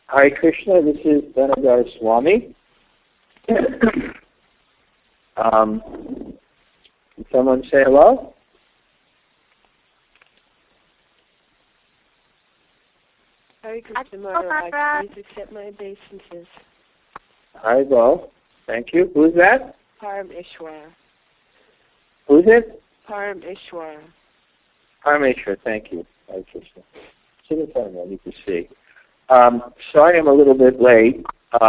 Hare Krishna, this is Dhanadhar Swami. Can someone say hello? Hare Krishna Maharaj, please accept my obeisances. Haribo, thank you. Who's that? Param Ishwara. Who's it? Param Ishwara. Parameshwar, thank you. Hare Krishna. Sit in front of me, I need to see. Sorry I'm a little bit late.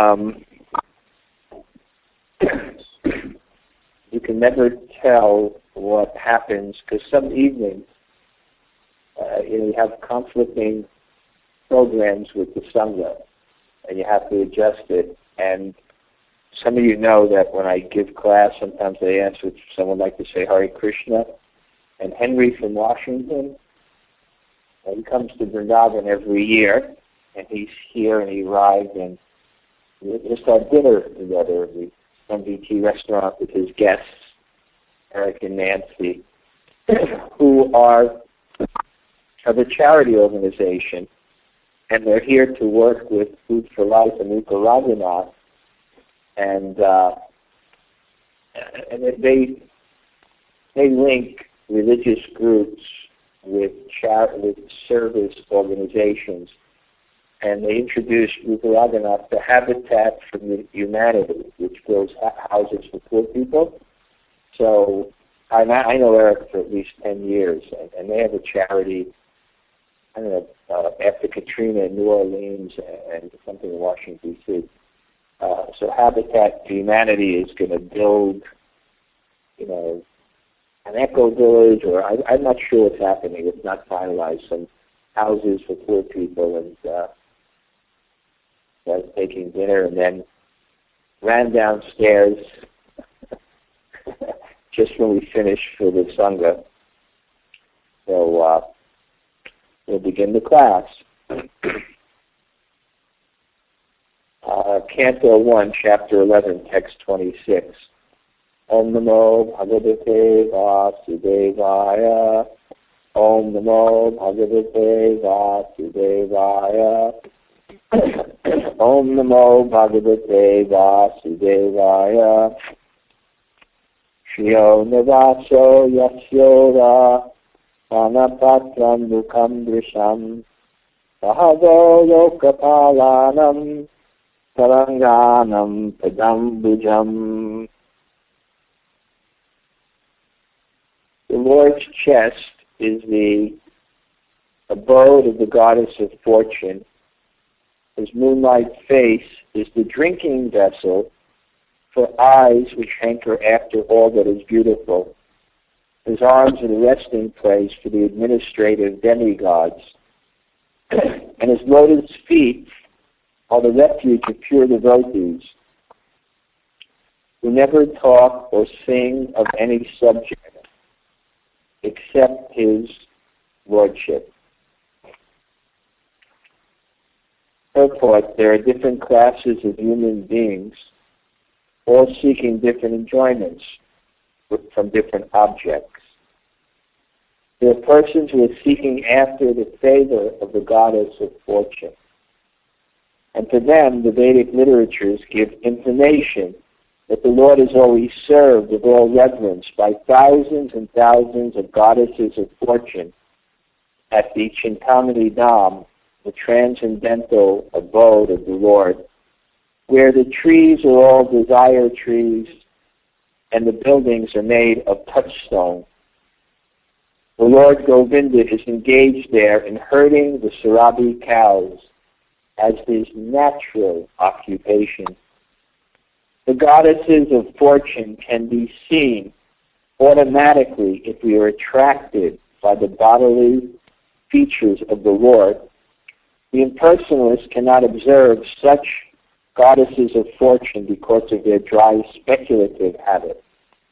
You can never tell what happens because some evenings you have conflicting programs with the Sangha and you have to adjust it. And some of you know that when I give class, sometimes they ask if someone would like to say Hare Krishna. And Henry from Washington, he comes to Vrindavan every year. And he's here, and he arrived, and we just had dinner together at the MVT restaurant with his guests, Eric and Nancy, who are of a charity organization, and they're here to work with Food for Life and Upa Raghunath, and they link religious groups with service organizations. And they introduced Rupa Raghunath to Habitat for Humanity, which builds houses for poor people. So I know Eric for at least 10 years, and they have a charity, I don't know, after Katrina in New Orleans and something in Washington, D.C. So Habitat for Humanity is going to build, an eco village, or I'm not sure what's happening. It's not finalized. Some houses for poor people, and I was taking dinner and then ran downstairs just when we finished for the Sangha. So we'll begin the class. Canto 1, Chapter 11, Text 26. Om Namo Bhagavate Vasudevaya. Om Namo Bhagavate Vasudevaya. Om Namo Bhagavate Vasudevaya. Shriyo Nivaso Yasyora Manapatram Dukham Drisham Sahavo Lokapalanam Taranganam Padambujam. The Lord's chest is the abode of the goddess of fortune. His moonlight face is the drinking vessel for eyes which hanker after all that is beautiful. His arms are the resting place for the administrative demigods. And his lotus feet are the refuge of pure devotees who never talk or sing of any subject except his lordship. Purport: there are different classes of human beings, all seeking different enjoyments from different objects. There are persons who are seeking after the favor of the goddess of fortune. And to them, the Vedic literatures give information that the Lord is always served with all reverence by thousands and thousands of goddesses of fortune at the Chintamani Dham, the transcendental abode of the Lord, where the trees are all desire trees and the buildings are made of touchstone. The Lord Govinda is engaged there in herding the Sarabi cows as his natural occupation. The goddesses of fortune can be seen automatically if we are attracted by the bodily features of the Lord. The impersonalist cannot observe such goddesses of fortune because of their dry speculative habit.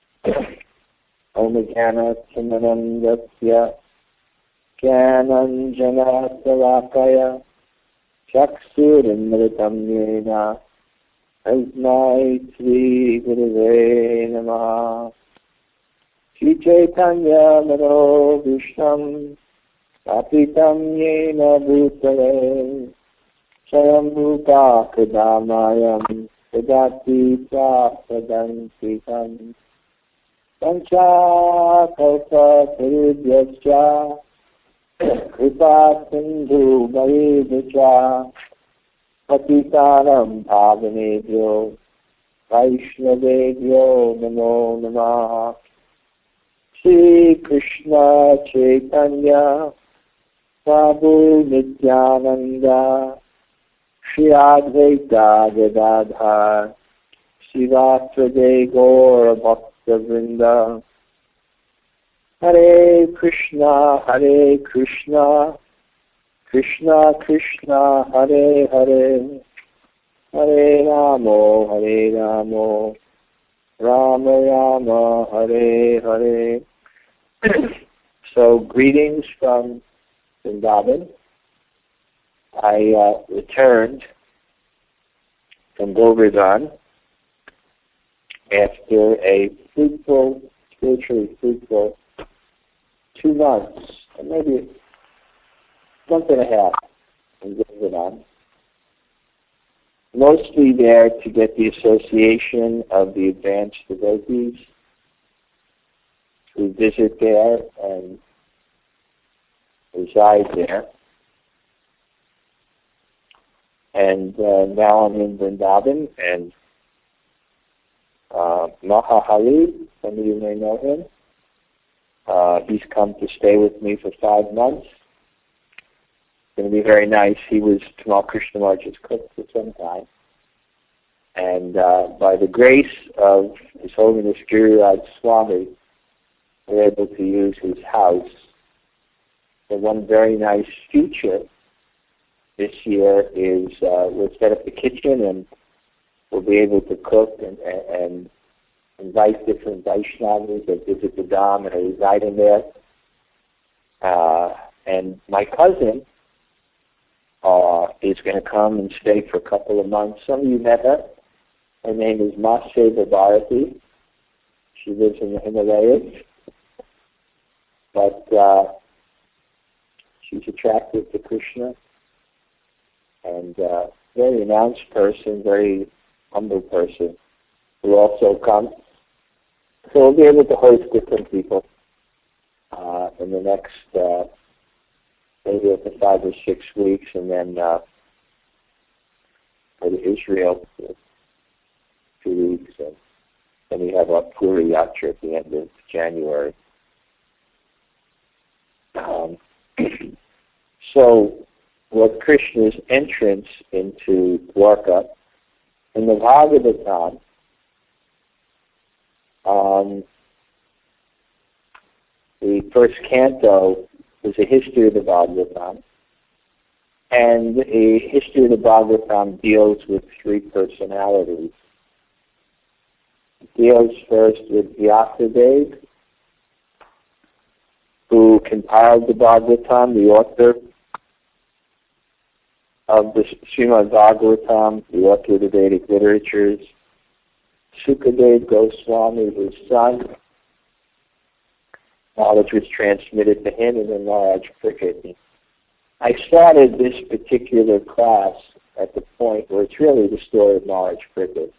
Om Jnana Timanandasya Jnananjana Salakaya Chaksurimritam Yena Asmai Sri Gurave Namaha. Shri Chaitanya Mano Vishnam Papitam Yena Bhutale Swayambhuta Kadamayam Kadati Pradantikam Pancha Kalpa Tarubhyascha Kripa Sindhu Bhavedcha Patitanam Bhavanebhyo Vaishnavebhyo Namo Namah. Shri Krishna Chaitanya Prabhu Nityananda Shri Advaita Gadadhar Srivasade Gaura Bhakta Vrinda. Hare Krishna Krishna Krishna Hare Hare Hare Ramo Rama Rama Hare Hare. So greetings from Vrindavan. I returned from Govardhan after a spiritually fruitful 2 months, or maybe a month and a half in Govardhan. Mostly there to get the association of the advanced devotees who visit there and reside there. And now I'm in Vrindavan, and Mahahari, some of you may know him, he's come to stay with me for 5 months. It's going to be very nice. He was Tamal Krishnamurti's cook for some time. And by the grace of His Holiness Giriraj Swami, we're able to use his house. So one very nice feature this year is we'll set up the kitchen and we'll be able to cook and invite different Vaishnavas that visit the Dham and are residing there. And my cousin is going to come and stay for a couple of months. Some of you met her. Her name is Maseva Bharati. She lives in the Himalayas. But she's attracted to Krishna. And very announced person, very humble person who also comes. So we'll be able to host different people in the next maybe up to 5 or 6 weeks, and then go to Israel for 2 weeks, and then we have our Puri Yatra at the end of January. So, what Krishna's entrance into Dwarka in the Bhagavatam, the first canto is a history of the Bhagavatam, and the history of the Bhagavatam deals with 3 personalities. It deals first with Vyasadeva, who compiled the Bhagavatam, the author of the Srimad Bhagavatam, the author of the Vedic literatures. Sukadeva Goswami, his son. Knowledge was transmitted to him, and then Maharaj Parikshit. I started this particular class at the point where it's really the story of Maharaj Parikshit.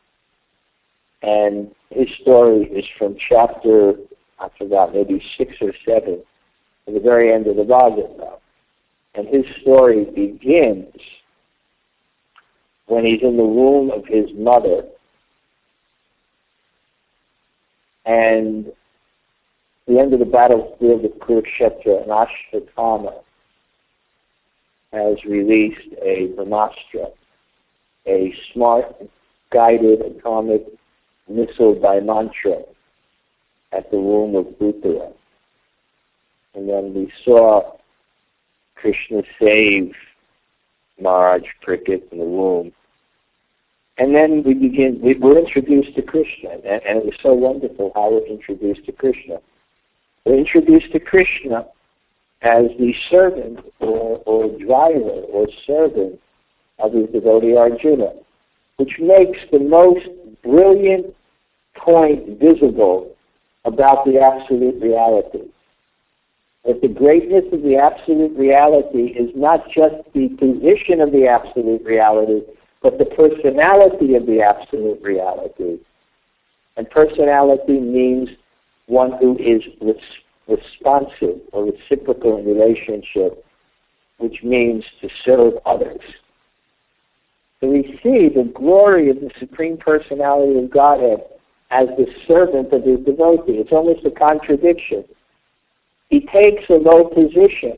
And his story is from chapter, I forgot, maybe 6 or 7, at the very end of the Bhagavatam. And his story begins when he's in the womb of his mother, and the end of the battlefield of Kurukshetra, and Ashwatthama has released a Brahmastra, a smart, guided atomic missile by mantra at the womb of Uttara. And then we saw Krishna save Maharaj Parikshit in the womb. And then we're introduced to Krishna, and it was so wonderful how we're introduced to Krishna. We're introduced to Krishna as the servant or driver or servant of his devotee Arjuna, which makes the most brilliant point visible about the absolute reality. That the greatness of the absolute reality is not just the position of the absolute reality, but the personality of the absolute reality. And personality means one who is responsive or reciprocal in relationship, which means to serve others. So we see the glory of the Supreme Personality of Godhead as the servant of his devotee. It's almost a contradiction. He takes a low position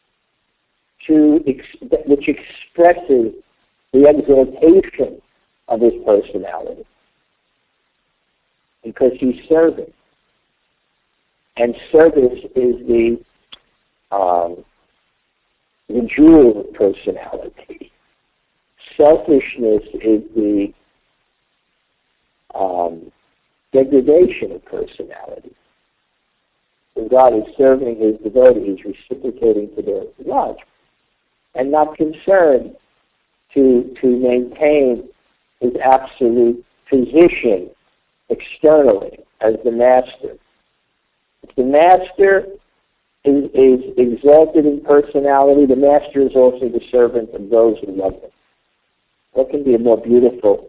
which expresses the exaltation of his personality, because he's serving. And service is the jewel of personality. Selfishness is the degradation of personality. When God is serving his devotees, reciprocating to their love, and not concerned to maintain his absolute position externally as the master. If the master is exalted in personality, the master is also the servant of those who love him. What can be a more beautiful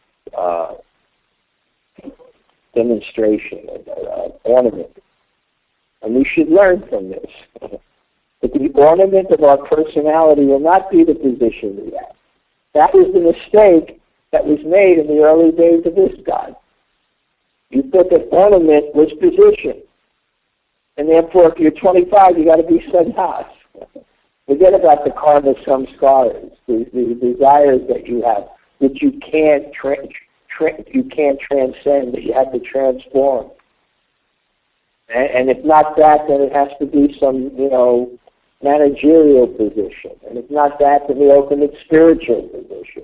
demonstration, ornament? And we should learn from this. But the ornament of our personality will not be the position we have. That was the mistake that was made in the early days of this God. You thought that ornament was position. And therefore, if you're 25, you got to be sannyas. Forget about the karma samskaras, the desires that you have, that you can't transcend, that you have to transform. And if not that, then it has to be some, managerial position. And if not that, then the ultimate spiritual position.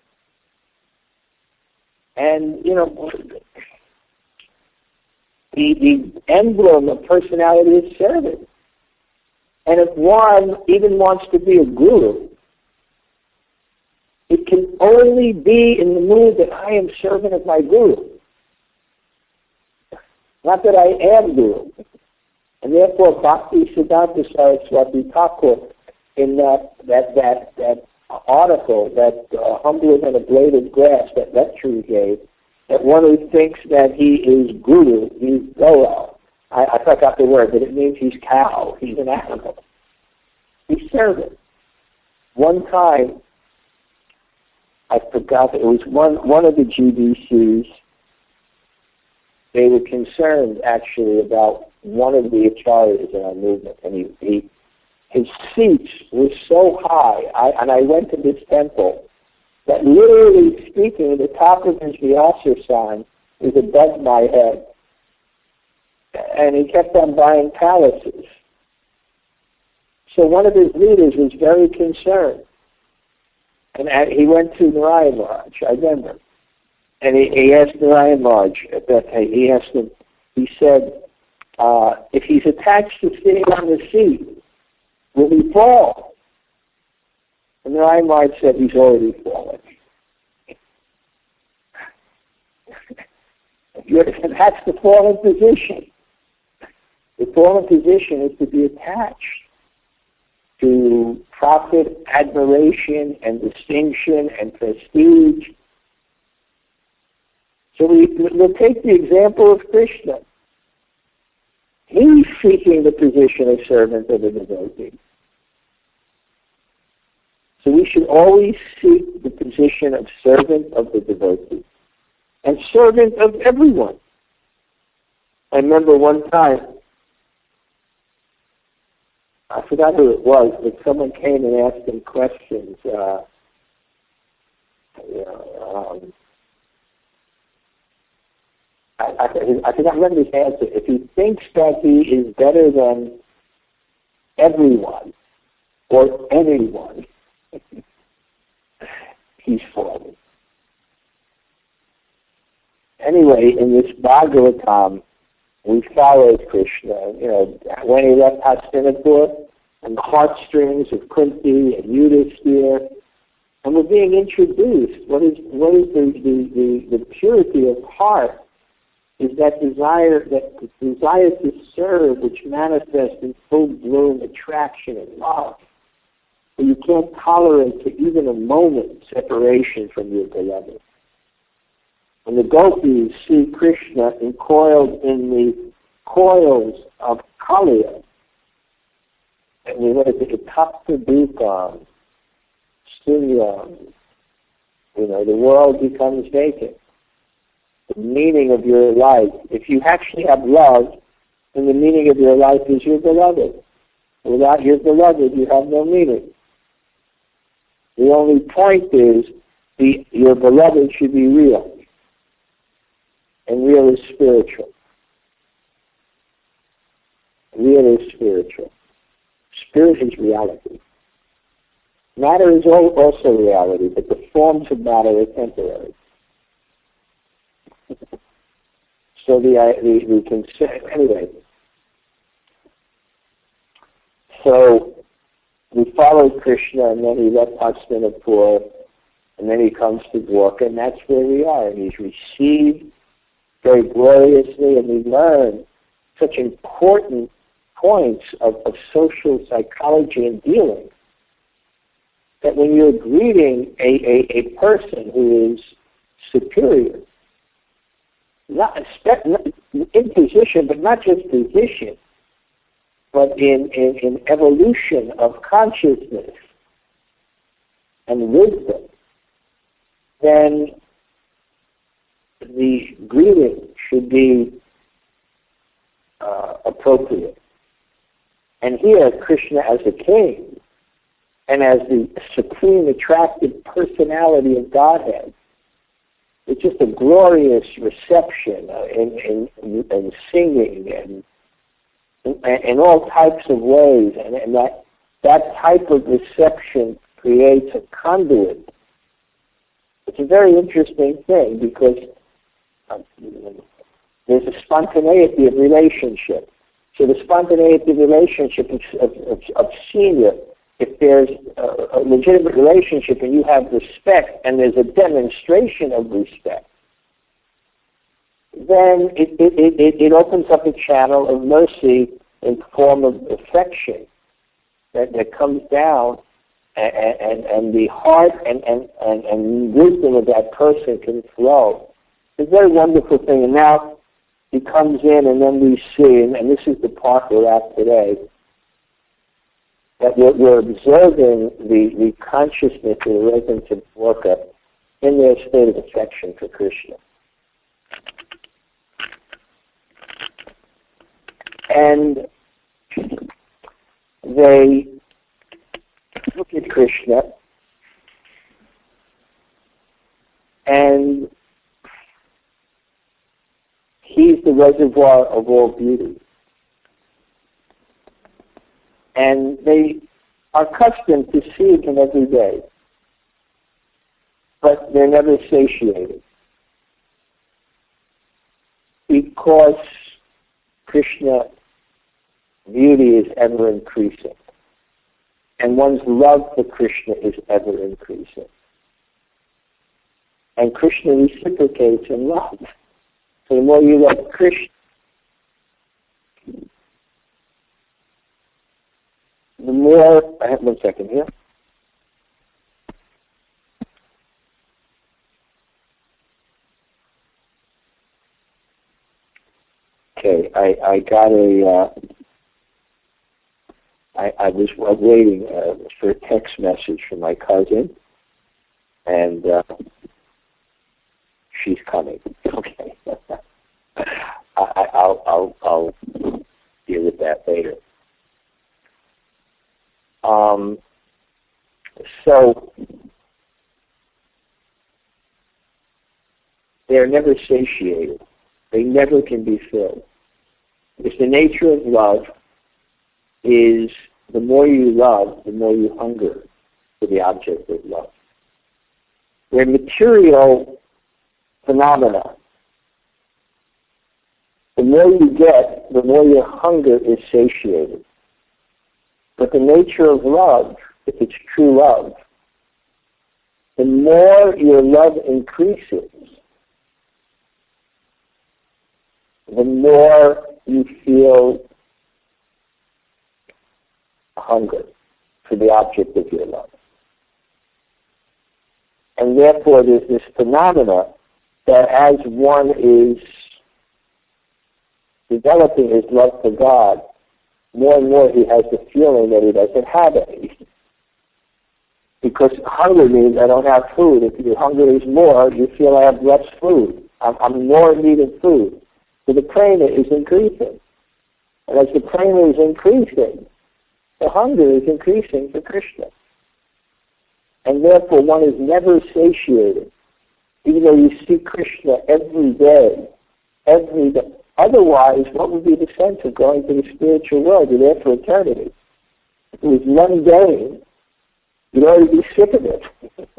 And, the emblem of personality is service. And if one even wants to be a guru, it can only be in the mood that I am servant of my guru. Not that I am guru. And therefore, Bhakti Siddhanta Saraswati Thakur, in that article, that humbler than a blade of grass, that lecture he gave, that one who thinks that he is guru, he's goa. I forgot the word, but it means he's cow, he's an animal. He's servant. One time, I forgot, it was one of the GBCs, they were concerned actually about one of the acharyas in our movement, and his seats were so high, and I went to this temple, that literally speaking, the top of his Vyasa-san was above my head. And he kept on buying palaces. So one of his leaders was very concerned. And he went to Narayan Maharaj, I remember. And he asked Narayan Maharaj at that time, he said, if he's attached to sitting on the seat, will he fall? And Narayan Maharaj said, he's already fallen. That's the fallen position. The fallen position is to be attached to profit, admiration, and distinction, and prestige. So we'll take the example of Krishna. He's seeking the position of servant of the devotee. So we should always seek the position of servant of the devotee and servant of everyone. I remember one time, I forgot who it was, but someone came and asked him questions. I forgot remember his answer. If he thinks that he is better than everyone or anyone, he's fallen. Anyway, in this Bhagavatam, we followed Krishna. When he left Hastinapur, and the heartstrings of Kunti and Yudhisthira, and we're being introduced. What is the purity of heart is that desire to serve, which manifests in full bloom attraction and love. But you can't tolerate for even a moment separation from your beloved. When the gopis see Krishna encoiled in the coils of Kaliya, and we let it tapta dukam, stunyam, the world becomes vacant. The meaning of your life, if you actually have love, then the meaning of your life is your beloved. Without your beloved, you have no meaning. The only point is your beloved should be real. And real is spiritual. Real is spiritual. Spirit is reality. Matter is also reality, but the forms of matter are temporary. So we can say, anyway. So we followed Krishna, and then he left Hastinapur, and then he comes to Dwarka, and that's where we are. And he's received very gloriously, and we learn such important points of social psychology and dealing, that when you're greeting a person who is superior, not in position, but not just position, but in evolution of consciousness and wisdom, then the greeting should be appropriate. And here, Krishna as a king and as the supreme attractive personality of Godhead, it's just a glorious reception and singing and all types of ways, and that type of reception creates a conduit. It's a very interesting thing because there's a spontaneity of relationship. So the spontaneity of relationship of senior, if there's a legitimate relationship and you have respect and there's a demonstration of respect, then it opens up a channel of mercy in the form of affection that comes down, and the heart and wisdom of that person can flow. It's a very wonderful thing. And now he comes in, and then we see, and this is the part we're at today, that we're observing the consciousness of the residents of Dwarka in their state of affection for Krishna. And they look at Krishna, and he's the reservoir of all beauty. And they are accustomed to seeing him every day, but they're never satiated, because Krishna beauty is ever increasing, and one's love for Krishna is ever increasing. And Krishna reciprocates in love. So the more you love Krishna, the more... I have 1 second here. Okay, I got I was waiting for a text message from my cousin, and she's coming. Okay, I'll deal with that later. So they're never satiated. They never can be filled. Because the nature of love is the more you love, the more you hunger for the object of love. They're material phenomena. The more you get, the more your hunger is satiated. But the nature of love, if it's true love, the more your love increases, the more you feel hunger for the object of your love. And therefore there's this phenomena that as one is developing his love for God, more and more he has the feeling that he doesn't have any. Because hunger means I don't have food. If your hunger is more, you feel I have less food. I'm more in need of food. So the prana is increasing. And as the prana is increasing, the hunger is increasing for Krishna. And therefore one is never satiated. Even though you see Krishna every day. Otherwise, what would be the sense of going to the spiritual world? You're there for eternity. If it was mundane, you'd already be sick of it.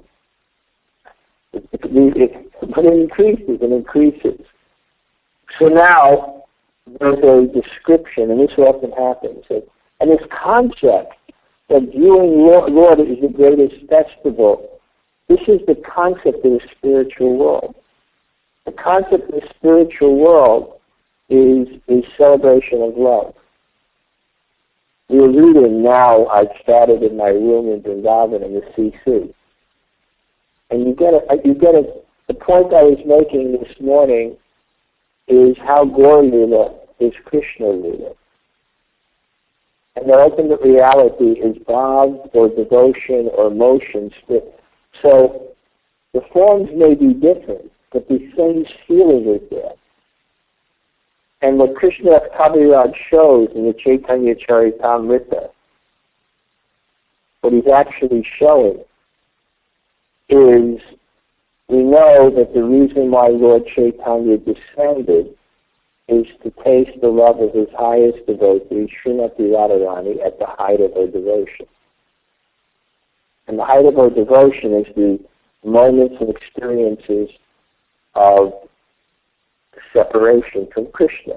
But it increases. So now, there's a description, and this often happens, and this concept that viewing Lord is the greatest festival, this is the concept of the spiritual world. The concept of the spiritual world is a celebration of love. We are reading now, I've started in my room in Vrindavan in the CC. And you get the point I was making this morning is how Gaur Lila is Krishna Lila. And the ultimate reality is bhav or devotion or emotion. So the forms may be different, but the same feeling is there. And what Krishna Kaviraj shows in the Chaitanya Charitamrita, what he's actually showing is, we know that the reason why Lord Chaitanya descended is to taste the love of his highest devotee, Srimati Radharani, at the height of her devotion. And the height of her devotion is the moments and experiences of separation from Krishna.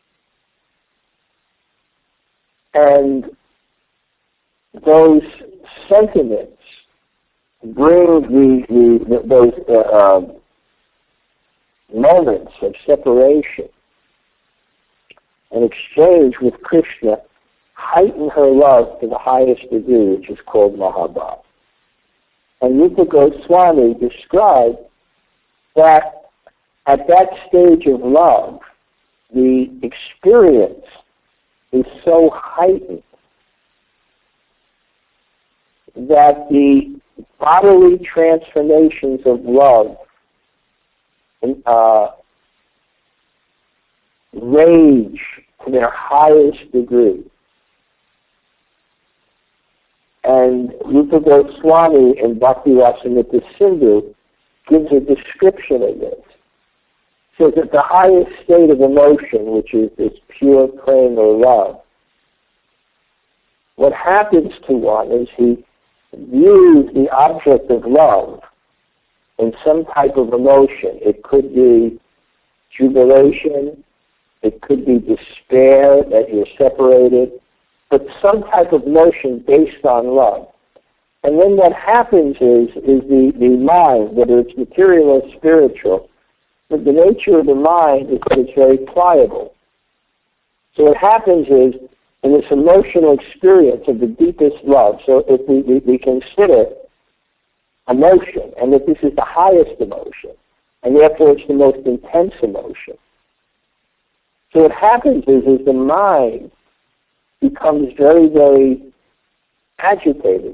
And those sentiments bring those moments of separation and exchange with Krishna heighten her love to the highest degree, which is called Mahabhav. And Rupa Goswami described that at that stage of love, the experience is so heightened that the bodily transformations of love rage to their highest degree. And Rupa Goswami in Bhakti Rasamrita Sindhu gives a description of this. So that the highest state of emotion, which is this pure prema or love, what happens to one is he views the object of love in some type of emotion. It could be jubilation, it could be despair that you're separated, but some type of emotion based on love. And then what happens is the mind, whether it's material or spiritual, but the nature of the mind is that it's very pliable. So what happens is, in this emotional experience of the deepest love, so if we consider emotion, and that this is the highest emotion, and therefore it's the most intense emotion. So what happens is the mind becomes very, very agitated.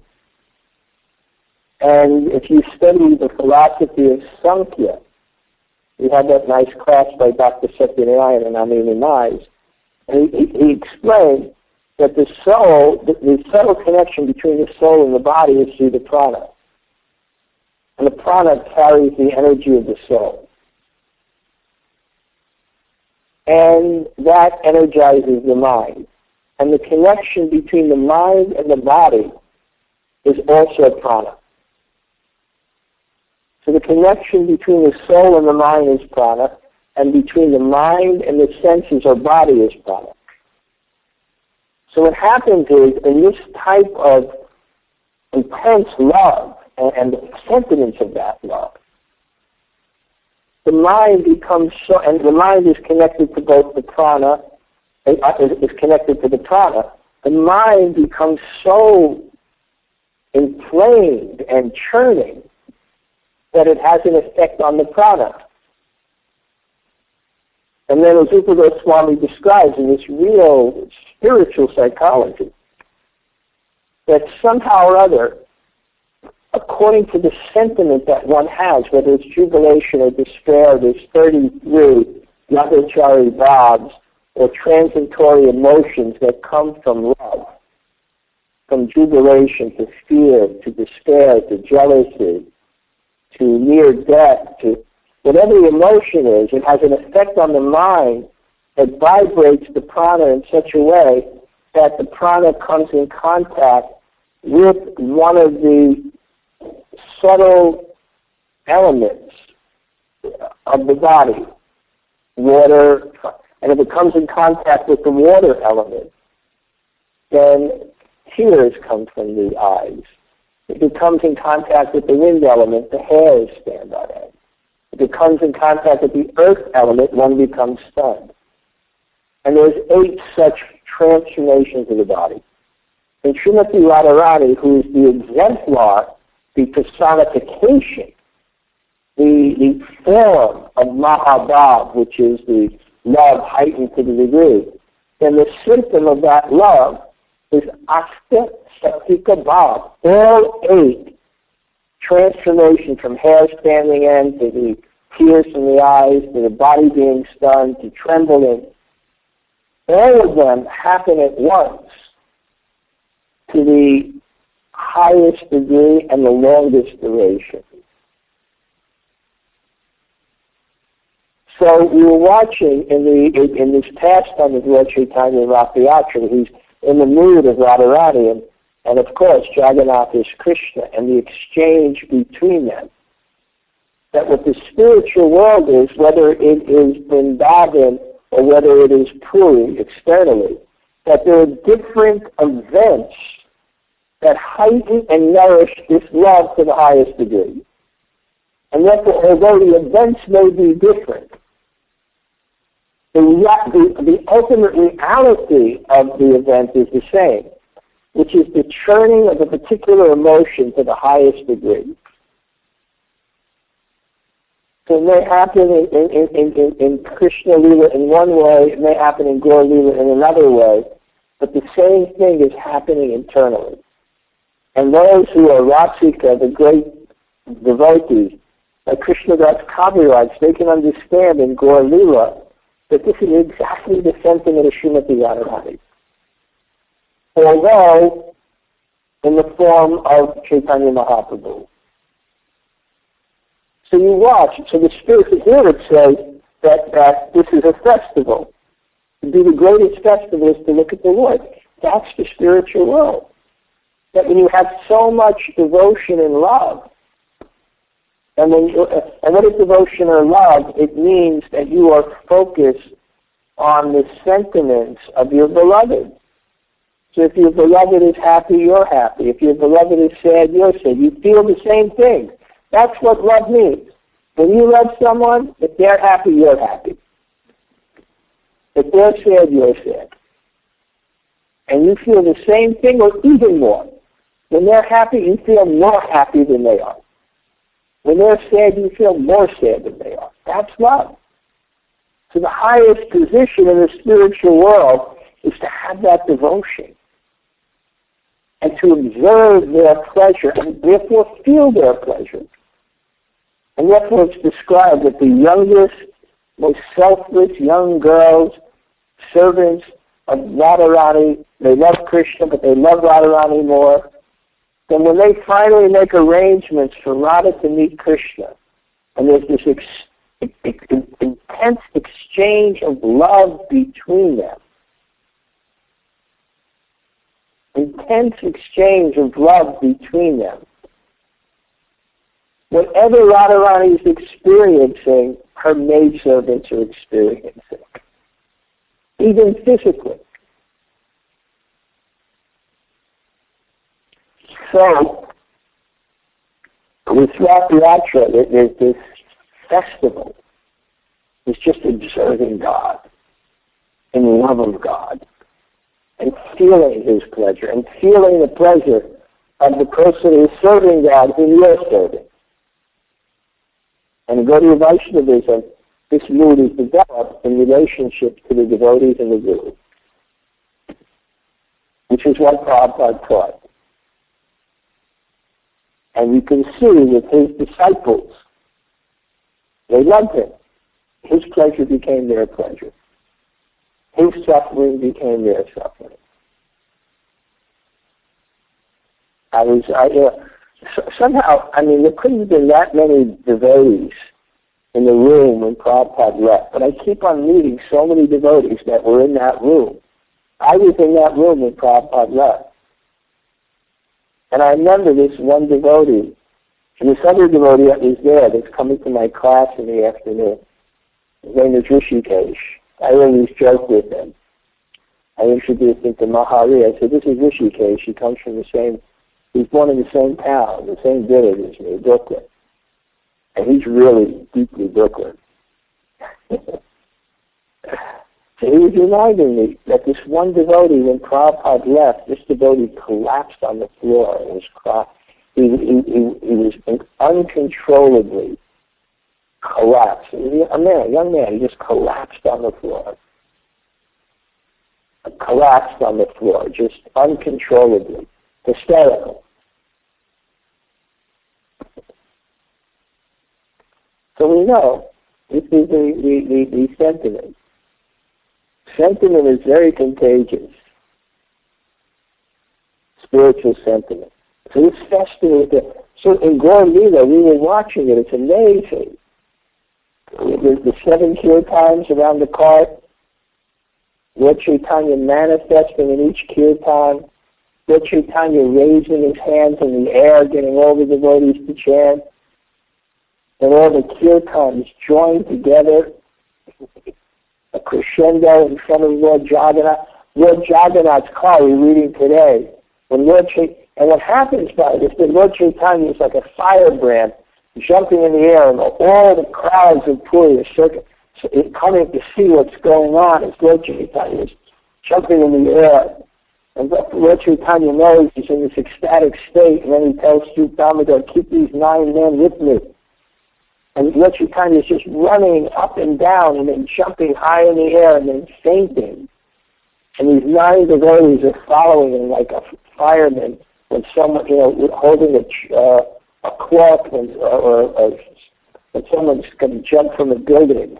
And if you study the philosophy of Sankhya, we had that nice class by Dr. Satyanarayana and Amina Nais, and he explained that the soul, the subtle connection between the soul and the body is through the prana. And the prana carries the energy of the soul. And that energizes the mind. And the connection between the mind and the body is also prana. So the connection between the soul and the mind is prana, and between the mind and the senses or body is prana. So what happens is, in this type of intense love, and the sentiments of that love, the mind becomes so, and the mind is connected to both the prana, is connected to the prana. The mind becomes so inflamed and churning that it has an effect on the prana. And then as Rupa Goswami describes in this real spiritual psychology, that somehow or other, according to the sentiment that one has, whether it's jubilation or despair, there's 33 Yadachari bhavs, or transitory emotions that come from love, from jubilation to fear, to despair, to jealousy, to near death, to whatever the emotion is. It has an effect on the mind that vibrates the prana in such a way that the prana comes in contact with one of the subtle elements of the body, water, and if it comes in contact with the water element, then tears come from the eyes. If it comes in contact with the wind element, the hairs stand on end. If it comes in contact with the earth element, one becomes stunned. And there's 8 such transformations of the body. And Srimati Radharani, who is the exemplar, the personification, the form of Mahabhav, which is the love heightened to the degree, then the symptom of that love is Asta Satika Bhav, all 8 transformation from hair standing end to the tears from the eyes to the body being stunned to trembling. All of them happen at once to the highest degree and the longest duration. So we were watching in this pastime of Lord Chaitanya Rathayatra, he's in the mood of Radharani, and of course Jagannath is Krishna, and the exchange between them. That what the spiritual world is, whether it is Vrindavan or whether it is Puri externally, that there are different events that heighten and nourish this love to the highest degree. And therefore, although the events may be different, the ultimate reality of the event is the same, which is the churning of a particular emotion to the highest degree. So it may happen in Krishna Lila in one way, it may happen in Gaur Lila in another way, but the same thing is happening internally. And those who are Rasika, the great devotees, like Krishna Das Kaviraj, they can understand in Gaur Lila that this is exactly the sentiment of Srimati Radharani. Although in the form of Chaitanya Mahaprabhu. So you watch, so the spirit here would say that this is a festival. To be the greatest festival is to look at the Lord. That's the spiritual world. That when you have so much devotion and love, and what is devotion or love? It means that you are focused on the sentiments of your beloved. So if your beloved is happy, you're happy. If your beloved is sad, you're sad. You feel the same thing. That's what love means. When you love someone, if they're happy, you're happy. If they're sad, you're sad. And you feel the same thing or even more. When they're happy, you feel more happy than they are. When they're sad, you feel more sad than they are. That's love. So the highest position in the spiritual world is to have that devotion and to observe their pleasure and therefore feel their pleasure. And therefore it's described that the youngest, most selfless young girls, servants of Radharani, they love Krishna, but they love Radharani more. Then when they finally make arrangements for Radha to meet Krishna, and there's this intense exchange of love between them, intense exchange of love between them, whatever Radharani is experiencing, her maidservants are experiencing, even physically. So, with Rath Yatra, there's this festival is just observing God in the love of God and feeling his pleasure and feeling the pleasure of the person who is serving God whom you are serving. And in Gaudiya Vaishnavism, this mood is developed in relationship to the devotees and the Guru, which is what Prabhupada taught. And you can see with his disciples, they loved him. His pleasure became their pleasure. His suffering became their suffering. Somehow, there couldn't have been that many devotees in the room when Prabhupada left, but I keep on meeting so many devotees that were in that room. I was in that room when Prabhupada left. And I remember this one devotee, and this other devotee that was there that's coming to my class in the afternoon. His name is Rishikesh. I always joke with him. I introduced him to Mahari. I said, this is Rishikesh. He comes from he's born in the same town, the same village as me, Brooklyn. And he's really deeply Brooklyn. So he was reminding me that this one devotee, when Prabhupada left, this devotee collapsed on the floor and was crying. He was uncontrollably collapsed. A young man, he just collapsed on the floor. Collapsed on the floor, just uncontrollably, hysterical. So we know this is the sentiment. Sentiment is very contagious. Spiritual sentiment. So this festival, so in Gaur Leela, we were watching it. It's amazing. The 7 kirtans around the cart, Lord Chaitanya manifesting in each kirtan, Lord Chaitanya raising his hands in the air, getting all the devotees to chant, and all the kirtans joined together, a crescendo in front of Lord Jagannath. Lord Jagannath's car we're reading today. And what happens by this, that Lord Chaitanya is like a firebrand jumping in the air, and all the crowds of Puri are coming to see what's going on as Lord Chaitanya is jumping in the air. And Lord Chaitanya knows he's in this ecstatic state, and then he tells Sri Damodar, keep these 9 men with me. And Lord Chaitanya is just running up and down and then jumping high in the air and then fainting. And these 9 devotees are following him like a fireman when someone, holding a cloth or when someone's going to jump from a building.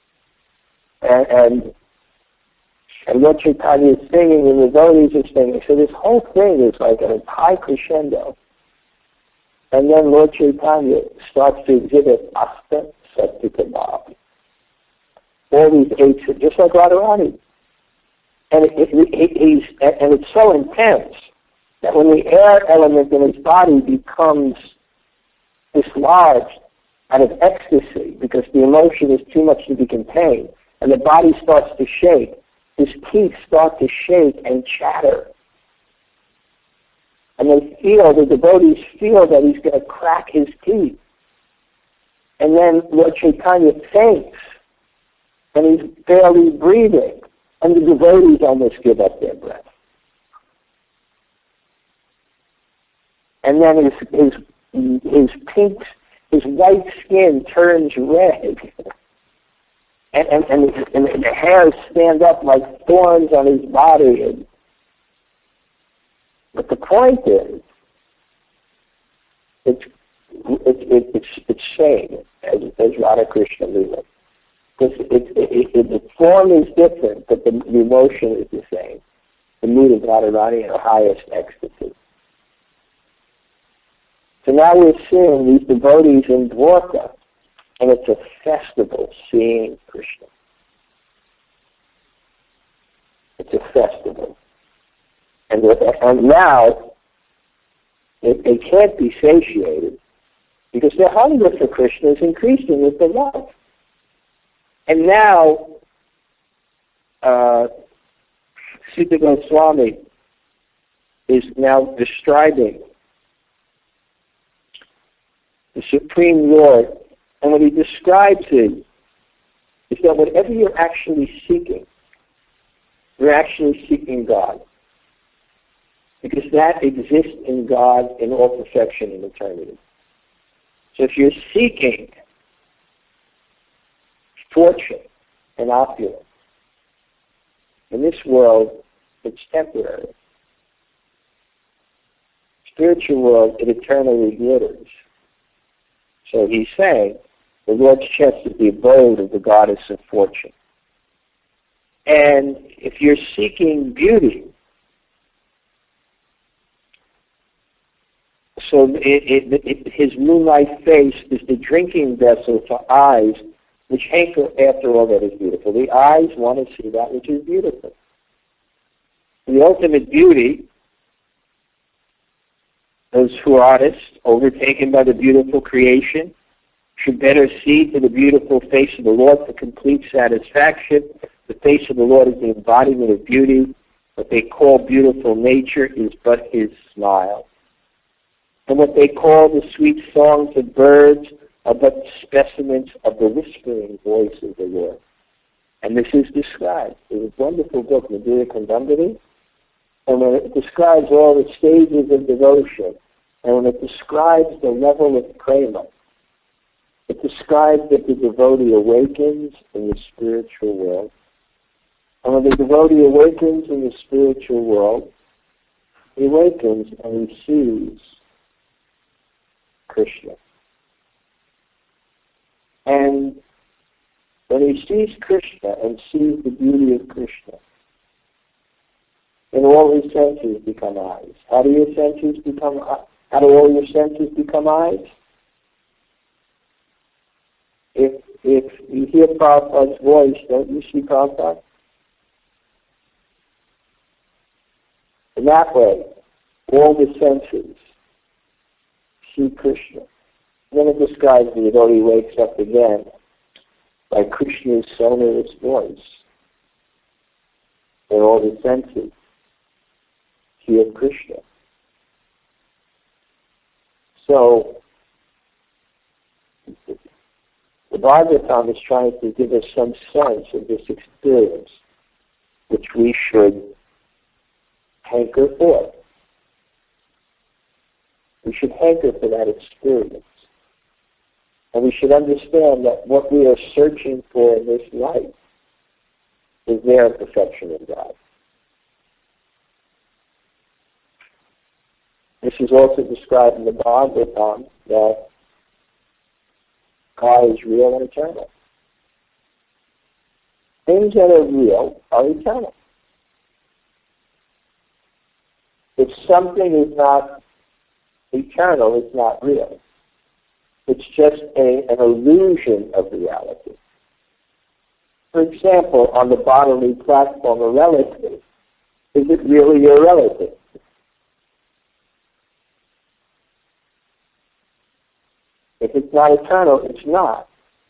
And Lord Chaitanya is singing and the devotees are singing. So this whole thing is like a high crescendo. And then Lord Chaitanya starts to exhibit Asta Satyaka Bhav. All these 8, just like Radharani. And it's so intense that when the air element in his body becomes dislodged out of ecstasy because the emotion is too much to be contained, and the body starts to shake, his teeth start to shake and chatter. And the devotees feel that he's going to crack his teeth. And then Lord Chaitanya faints, and he's barely breathing, and the devotees almost give up their breath. And then his white skin turns red, and the hairs stand up like thorns on his body. But the point is, it's shame, as Radha Krishna Leela. Because the form is different, but the emotion is the same. The mood of Radharani in her highest ecstasy. So now we're seeing these devotees in Dwarka, and it's a festival seeing Krishna. It's a festival. And now, they can't be satiated because their hunger for Krishna is increasing with the love. And now, Sita Goswami is now describing the Supreme Lord. And when he describes him, is that whatever you're actually seeking God. Because that exists in God in all perfection in eternity. So if you're seeking fortune and opulence, in this world, it's temporary. Spiritual world, it eternally glitters. So he's saying, the Lord's chest is the abode of the goddess of fortune. And if you're seeking beauty, so his moonlight face is the drinking vessel for eyes which hanker after all that is beautiful. The eyes want to see that which is beautiful. The ultimate beauty, those who are artists, overtaken by the beautiful creation, should better see to the beautiful face of the Lord for complete satisfaction. The face of the Lord is the embodiment of beauty. What they call beautiful nature is but his smile. And what they call the sweet songs of birds are but specimens of the whispering voice of the Lord. And this is described. It's a wonderful book, Madhurya Kandamari. And when it describes all the stages of devotion, and when it describes the level of prema, it describes that the devotee awakens in the spiritual world. And when the devotee awakens in the spiritual world, he awakens and he sees Krishna. And when he sees Krishna and sees the beauty of Krishna, then all his senses become eyes. How do all your senses become eyes? If you hear Prabhupada's voice, don't you see Prabhupada? In that way, all the senses see Krishna. Then it describes the devotee wakes up again by Krishna's sonorous voice. And all the senses hear Krishna. So, the Bhagavatam is trying to give us some sense of this experience, which we should hanker for. We should hanker for that experience. And we should understand that what we are searching for in this life is their perfection in God. This is also described in the Bhagavatam that God is real and eternal. Things that are real are eternal. If something is not eternal, it's not real. It's just an illusion of reality. For example, on the bodily platform, a relative, is it really your relative? If it's not eternal, it's not.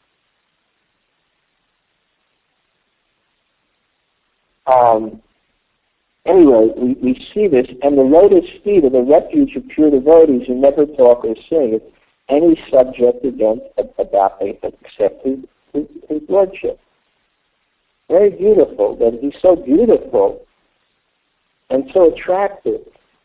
Anyway, we see this, and the lotus feet are the refuge of pure devotees who never talk or sing any subject except his lordship. Very beautiful, that he's so beautiful and so attractive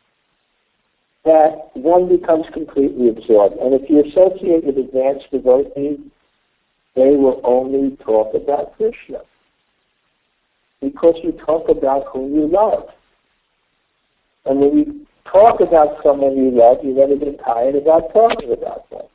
that one becomes completely absorbed. And if you associate with advanced devotees, they will only talk about Krishna. Because you talk about whom you love. And when you talk about someone you love, you never get tired about talking about them.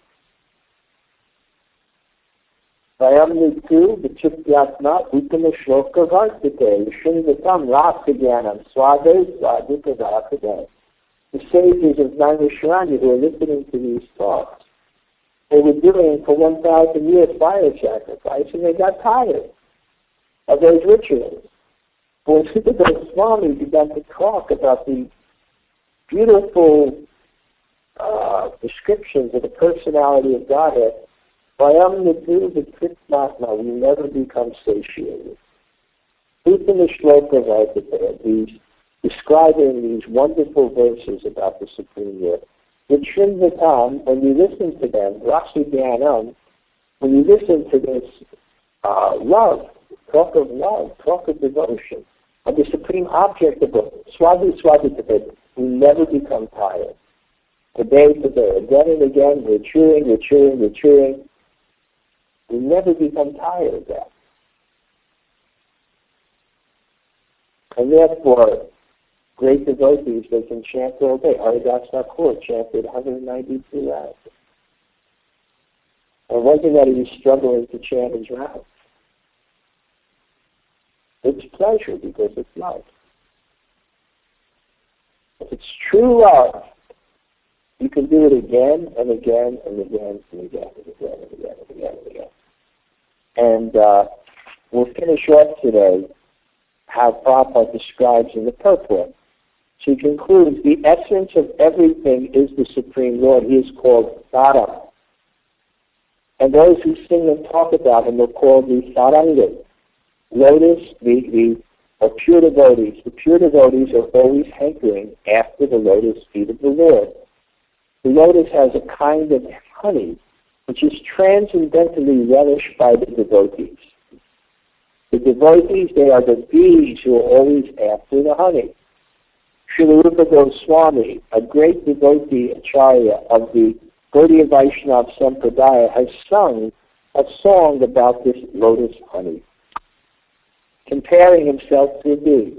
Vayam nitu vichityatma utama shloka vartate shinvatam rasa-gyanam swade swadikadakade. The sages of Naimisharanya who are listening to these talks, they were doing for 1,000 years fire sacrifice, and they got tired of those rituals. When Sukadeva Swami began to talk about the beautiful descriptions of the personality of Godhead, Vayam Nitu Vichityatma, we never become satiated. Utama shloka vartate, describing these wonderful verses about the Supreme Lord. With Srimvatam, when you listen to them, Rasa-gyanam, when you listen to this love. Talk of love. Talk of devotion. Of the supreme object of it. Swati Swati. We never become tired. Today, again and again, we're chewing. We never become tired of that. And therefore, great devotees, they can chant all day. Haridas Thakur chanted 192 rounds. It wasn't that he was struggling to chant his rounds. It's pleasure because it's love. If it's true love, you can do it again and again and again and again and again and again and again and again. And we'll finish off today how Prabhupada describes in the purport. She concludes, the essence of everything is the Supreme Lord. He is called Saram. And those who sing and talk about him are called the Sarangas. Lotus, the pure devotees. The pure devotees are always hankering after the lotus feet of the Lord. The lotus has a kind of honey which is transcendently relished by the devotees. The devotees, they are the bees who are always after the honey. Srila Rupa Goswami, a great devotee acharya of the Gaudiya Vaishnava Sampradaya, has sung a song about this lotus honey, comparing himself to a bee.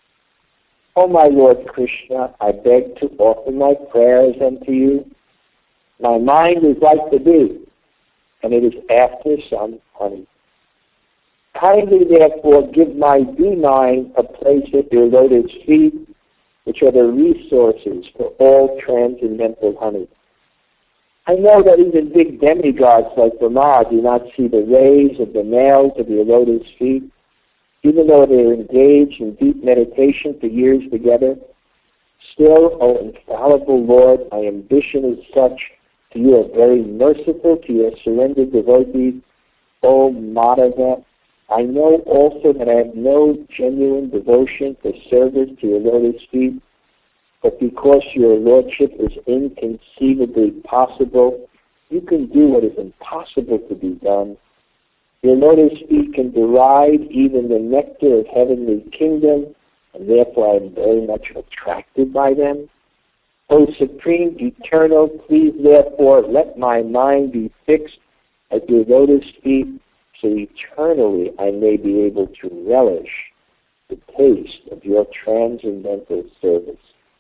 O my Lord Krishna, I beg to offer my prayers unto you. My mind is like the bee, and it is after some honey. Kindly, therefore, give my bee mind a place at your lotus feet, which are the resources for all transcendental honey. I know that even big demigods like Brahma do not see the rays of the nails of your lotus feet, even though they are engaged in deep meditation for years together. Still, O infallible Lord, my ambition is such that you are very merciful to your surrendered devotees. O Madhava, I know also that I have no genuine devotion for service to your lotus feet, but because your Lordship is inconceivably possible, you can do what is impossible to be done. Your lotus feet can deride even the nectar of heavenly kingdom, and therefore I am very much attracted by them. O Supreme Eternal, please therefore let my mind be fixed at your lotus feet, so eternally I may be able to relish the taste of your transcendental service.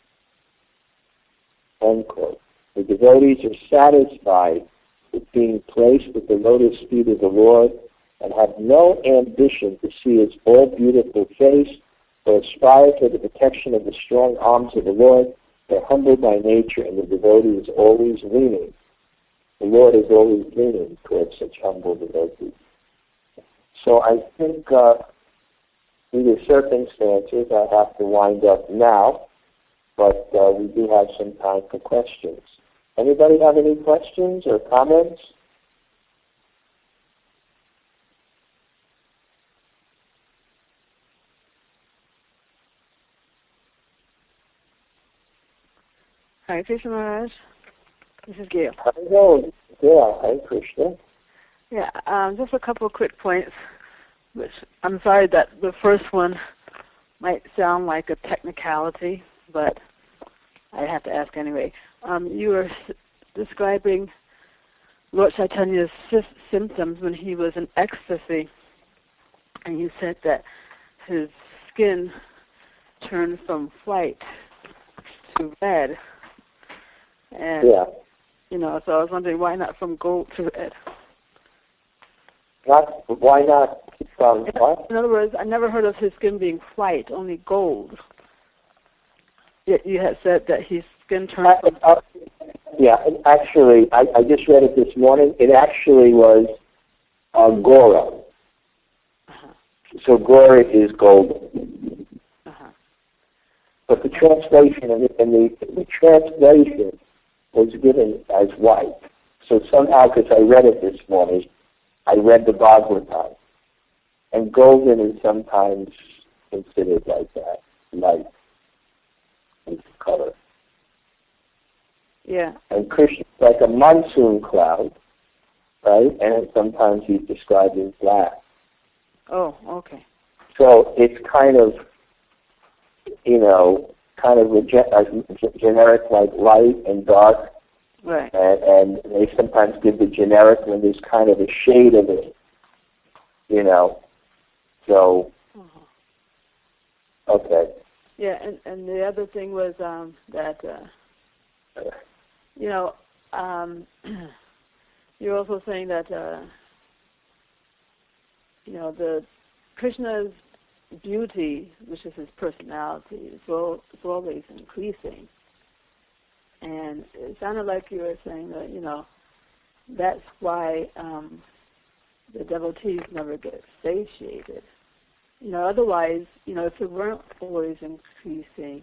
Unquote. The devotees are satisfied with being placed at the lotus feet of the Lord and have no ambition to see his all-beautiful face or aspire to the protection of the strong arms of the Lord. They're humble by nature, and the devotee is always leaning. The Lord is always leaning towards such humble devotees. So I think due to circumstances, I have to wind up now, but we do have some time for questions. Anybody have any questions or comments? Hare Krishna Maharaj. This is Gail. Hello. Yeah, Hare Krishna. Yeah, just a couple of quick points, which I'm sorry that the first one might sound like a technicality, but I have to ask anyway. You were describing Lord Chaitanya's symptoms when he was in ecstasy, and you said that his skin turned from white to red. And, yeah. So I was wondering, why not from gold to red? Why not from what? In other words, I never heard of his skin being white, only gold. Yet you had said that his skin turned from... Yeah, actually, I just read it this morning. It actually was Gora. Uh-huh. So Gora is golden. Uh-huh. But the translation and the translation was given as white. So somehow, because I read it this morning, I read the Bhagavatam, and golden is sometimes considered like that, light in color. Yeah. And Krishna is like a monsoon cloud, right? And sometimes he's described as black. Oh, okay. So it's kind of, kind of a generic like light and dark. Right. And they sometimes give the generic when there's kind of a shade of it, So, okay. Yeah, and the other thing was that, you're also saying that, the Krishna's beauty, which is his personality, is always increasing. And it sounded like you were saying that, that's why the devotees never get satiated. Otherwise, if it weren't always increasing,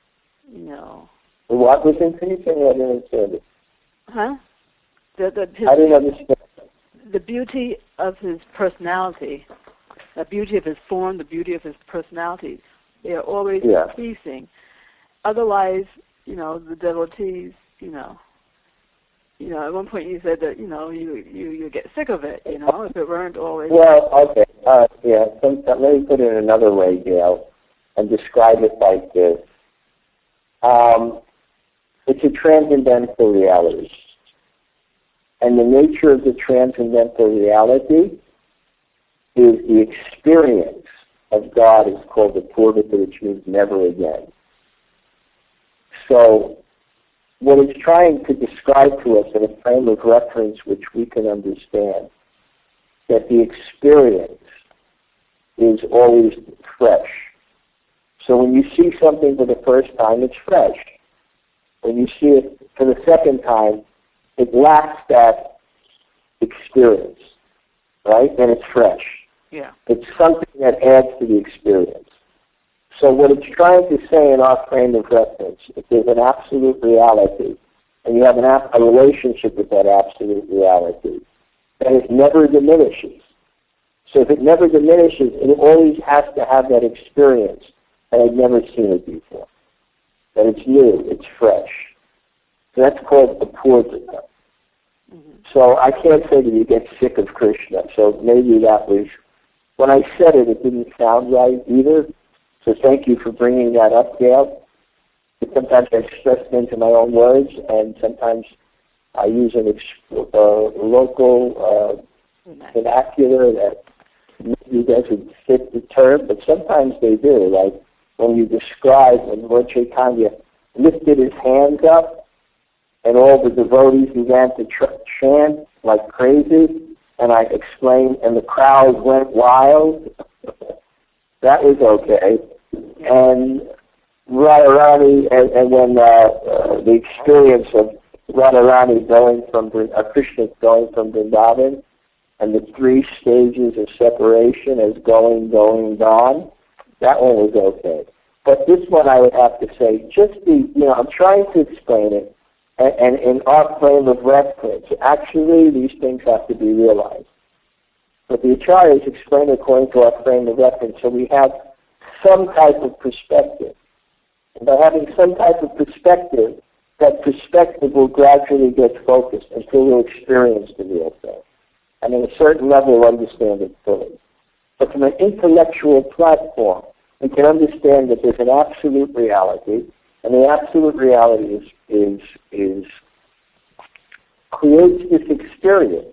What was increasing? I didn't understand it. Huh? I didn't understand. The beauty of his personality, the beauty of his form, the beauty of his personality, they are always increasing. Otherwise, the devotees, at one point you said that, you get sick of it, if it weren't always... Well, okay, let me put it another way, Gail, and describe it like this. It's a transcendental reality. And the nature of the transcendental reality is the experience of God is called the purvata, which means never again. So, what it's trying to describe to us in a frame of reference which we can understand, that the experience is always fresh. So when you see something for the first time, it's fresh. When you see it for the second time, it lacks that experience, right? And it's fresh. Yeah. It's something that adds to the experience. So what it's trying to say in our frame of reference, if there's an absolute reality, and you have a relationship with that absolute reality, then it never diminishes. So if it never diminishes, it always has to have that experience, and I've never seen it before. That it's new, it's fresh. So that's called the purvata. Mm-hmm. So I can't say that you get sick of Krishna. So maybe that was, when I said it, it didn't sound right either. So thank you for bringing that up, Gail. Sometimes I stress it into my own words, and sometimes I use an local vernacular that maybe doesn't fit the term, but sometimes they do. Like when you describe when Lord Chaitanya lifted his hands up, and all the devotees began to chant like crazy, and I explained, and the crowd went wild. That was okay. And Radharani, and when the experience of Radharani going from Krishna going from Vrindavan, and the 3 stages of separation as going, gone, that one was okay. But this one I would have to say, I'm trying to explain it, and in our frame of reference, actually these things have to be realized. But the acharyas explain according to our frame of reference, so we have some type of perspective. And by having some type of perspective, that perspective will gradually get focused until we'll experience the real thing. And at a certain level, we'll understand it fully. But from an intellectual platform, we can understand that there's an absolute reality, and the absolute reality creates this experience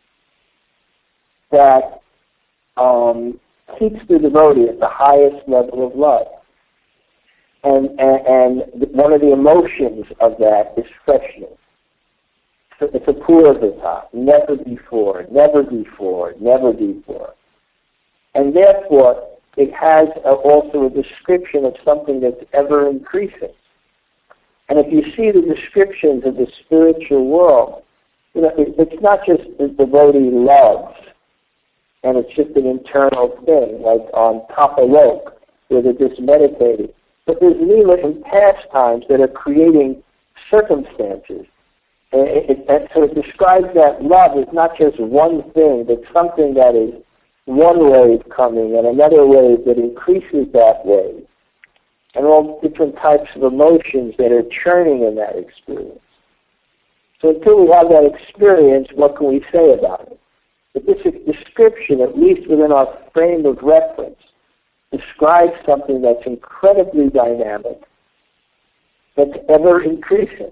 that keeps the devotee at the highest level of love. And one of the emotions of that is freshness. So it's a purvata, never before, never before, never before. And therefore, it has also a description of something that's ever increasing. And if you see the descriptions of the spiritual world, it's not just the devotee loves, and it's just an internal thing, like on Kapalok, where they're just meditating. But there's lila and pastimes that are creating circumstances. And so it describes that love is not just one thing, but something that is one wave coming and another wave that increases that wave. And all different types of emotions that are churning in that experience. So until we have that experience, what can we say about it? But this description, at least within our frame of reference, describes something that's incredibly dynamic, that's ever increasing.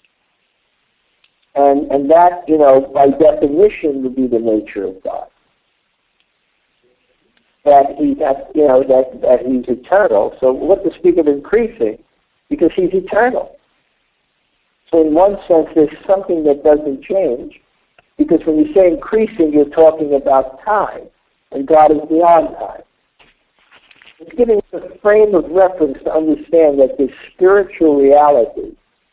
And that, by definition would be the nature of God. That he's eternal. So what to speak of increasing? Because he's eternal. So in one sense, there's something that doesn't change, because when you say increasing, you're talking about time, and God is beyond time. It's giving us a frame of reference to understand that this spiritual reality,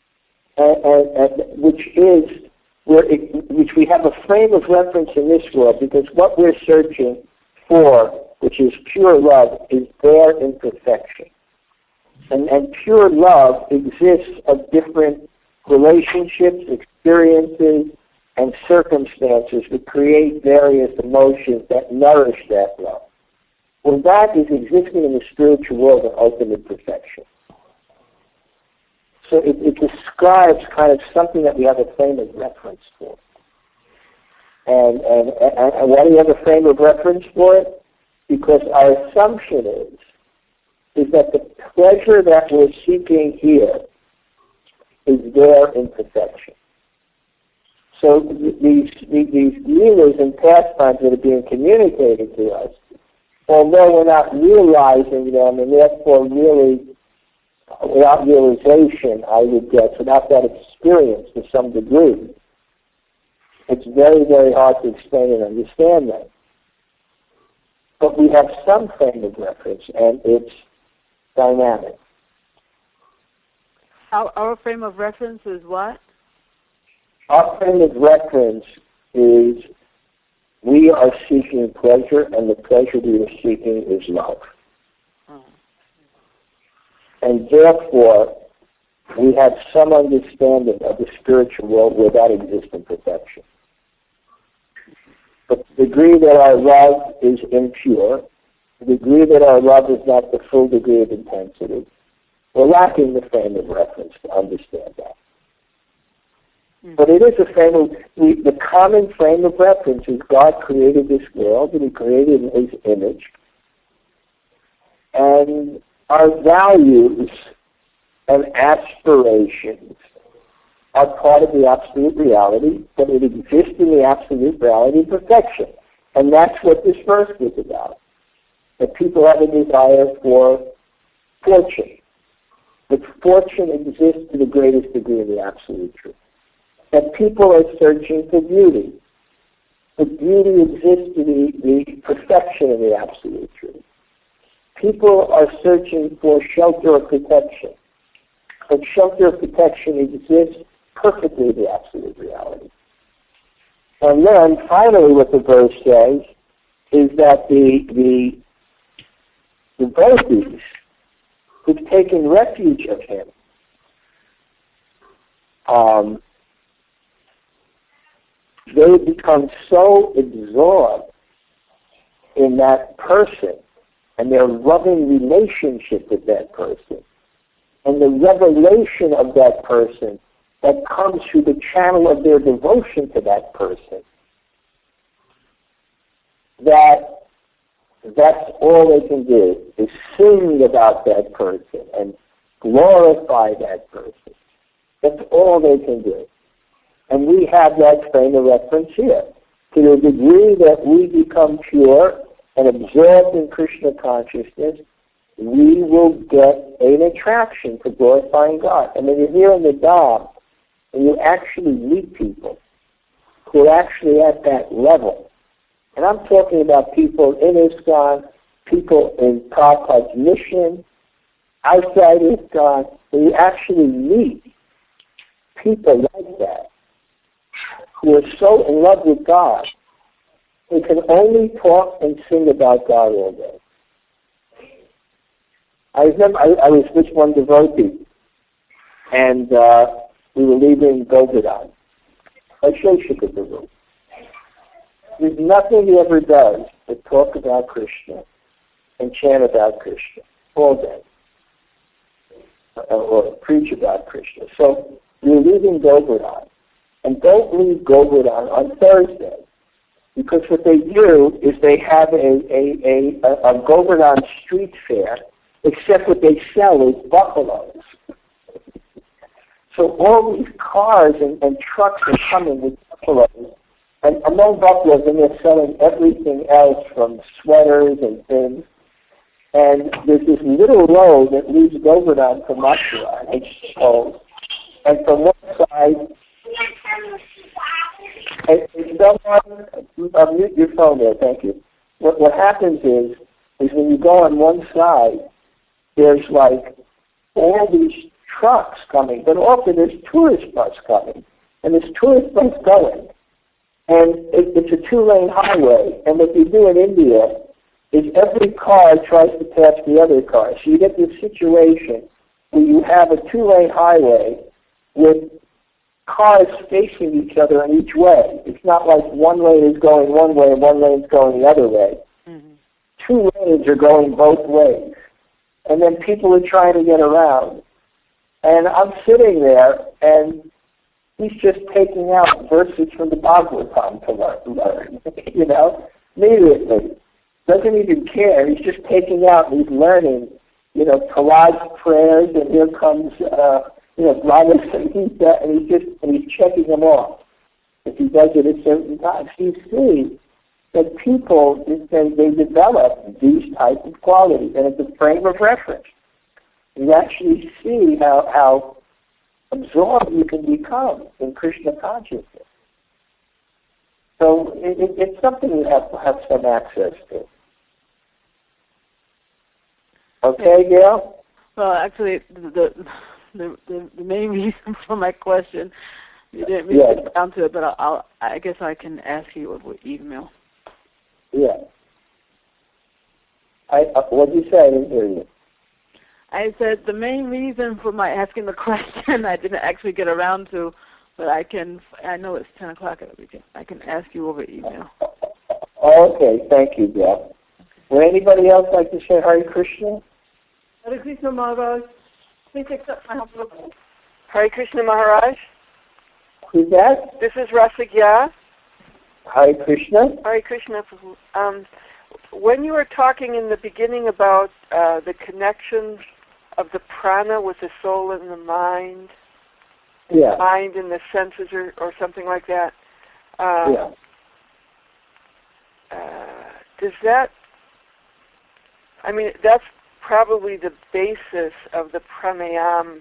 which we have a frame of reference in this world, because what we're searching for, which is pure love, is there in perfection. And pure love exists of different relationships, experiences, and circumstances that create various emotions that nourish that love. Well, that is existing in the spiritual world in ultimate perfection. So it describes kind of something that we have a frame of reference for. And why do we have a frame of reference for it? Because our assumption is that the pleasure that we're seeking here is there in perfection. So these leelas and pastimes that are being communicated to us, although we're not realizing them, and therefore really, without realization, I would guess, without that experience to some degree, it's very, very hard to explain and understand them. But we have some frame of reference, and it's dynamic. Our frame of reference is what? Our frame of reference is we are seeking pleasure, and the pleasure we are seeking is love. And therefore, we have some understanding of the spiritual world where that exists in perfection. But the degree that our love is impure, the degree that our love is not the full degree of intensity, we're lacking the frame of reference to understand that. But it is a frame of, the common frame of reference is God created this world, and He created in His image. And our values and aspirations are part of the absolute reality, but it exists in the absolute reality of perfection. And that's what this verse was about. That people have a desire for fortune. But fortune exists to the greatest degree in the absolute truth. That people are searching for beauty. But beauty exists to the perfection of the absolute truth. People are searching for shelter or protection. But shelter or protection exists perfectly in the absolute reality. And then, finally, what the verse says is that the devotees who've taken refuge of Him, they become so absorbed in that person and their loving relationship with that person and the revelation of that person that comes through the channel of their devotion to that person, that's all they can do, is sing about that person and glorify that person. That's all they can do. And we have that frame of reference here. To the degree that we become pure and absorbed in Krishna consciousness, we will get an attraction to glorifying God. And when you're here in the Dham, and you actually meet people who are actually at that level, and I'm talking about people in ISKCON, people in Prabhupada's mission, outside ISKCON, when you actually meet people like that, who are so in love with God, they can only talk and sing about God all day. I remember I was with one devotee, and we were leaving Govardhan, a Sheshika Guru. There's nothing he ever does but talk about Krishna and chant about Krishna all day, or preach about Krishna. So we were leaving Govardhan, and don't leave Govardhan on Thursday, Because what they do is they have a Govardhan street fair, except what they sell is buffaloes. So all these cars and trucks are coming with buffaloes. And among buffaloes, and they're selling everything else from sweaters and things. And there's this little road that leads Govardhan to Mathura, and it's sold. And from one side, and someone, mute your phone there, thank you. What happens is when you go on one side, there's like all these trucks coming, but often there's tourist bus coming, and this tourist bus going, and it's a two-lane highway, and what they do in India is every car tries to pass the other car. So you get this situation where you have a two-lane highway with cars facing each other in each way. It's not like one lane is going one way and one lane is going the other way. Mm-hmm. Two lanes are going both ways. And then people are trying to get around. And I'm sitting there, and he's just taking out verses from the Bhagavatam to learn, you know, immediately. Doesn't even care. He's just taking out and he's learning, you know, Prahlada's prayers, and here comes, Brahma Samhita, and he's checking them off. If he does it at certain times, you see that people, they develop these types of qualities, and it's a frame of reference. You actually see how absorbed you can become in Krishna consciousness. So it's something you have to have some access to. Okay, Gail? Well, actually, the main reason for my question, you didn't really get down to it, but I guess I can ask you over email. Yeah. What did you say? I didn't hear you. I said the main reason for my asking the question I didn't actually get around to, but I know it's 10 o'clock at the weekend. I can ask you over email. Okay, thank you, Gail. Would anybody else like to say Hare Krishna? Hare Krishna Maharaj. Please accept my humble request. Hare Krishna Maharaj. Who's that? This is Rasigya. Hare Krishna. Hare Krishna. When you were talking in the beginning about the connection of the prana with the soul and the mind, the mind and the senses, or something like that, does that? I mean, that's probably the basis of the pranayama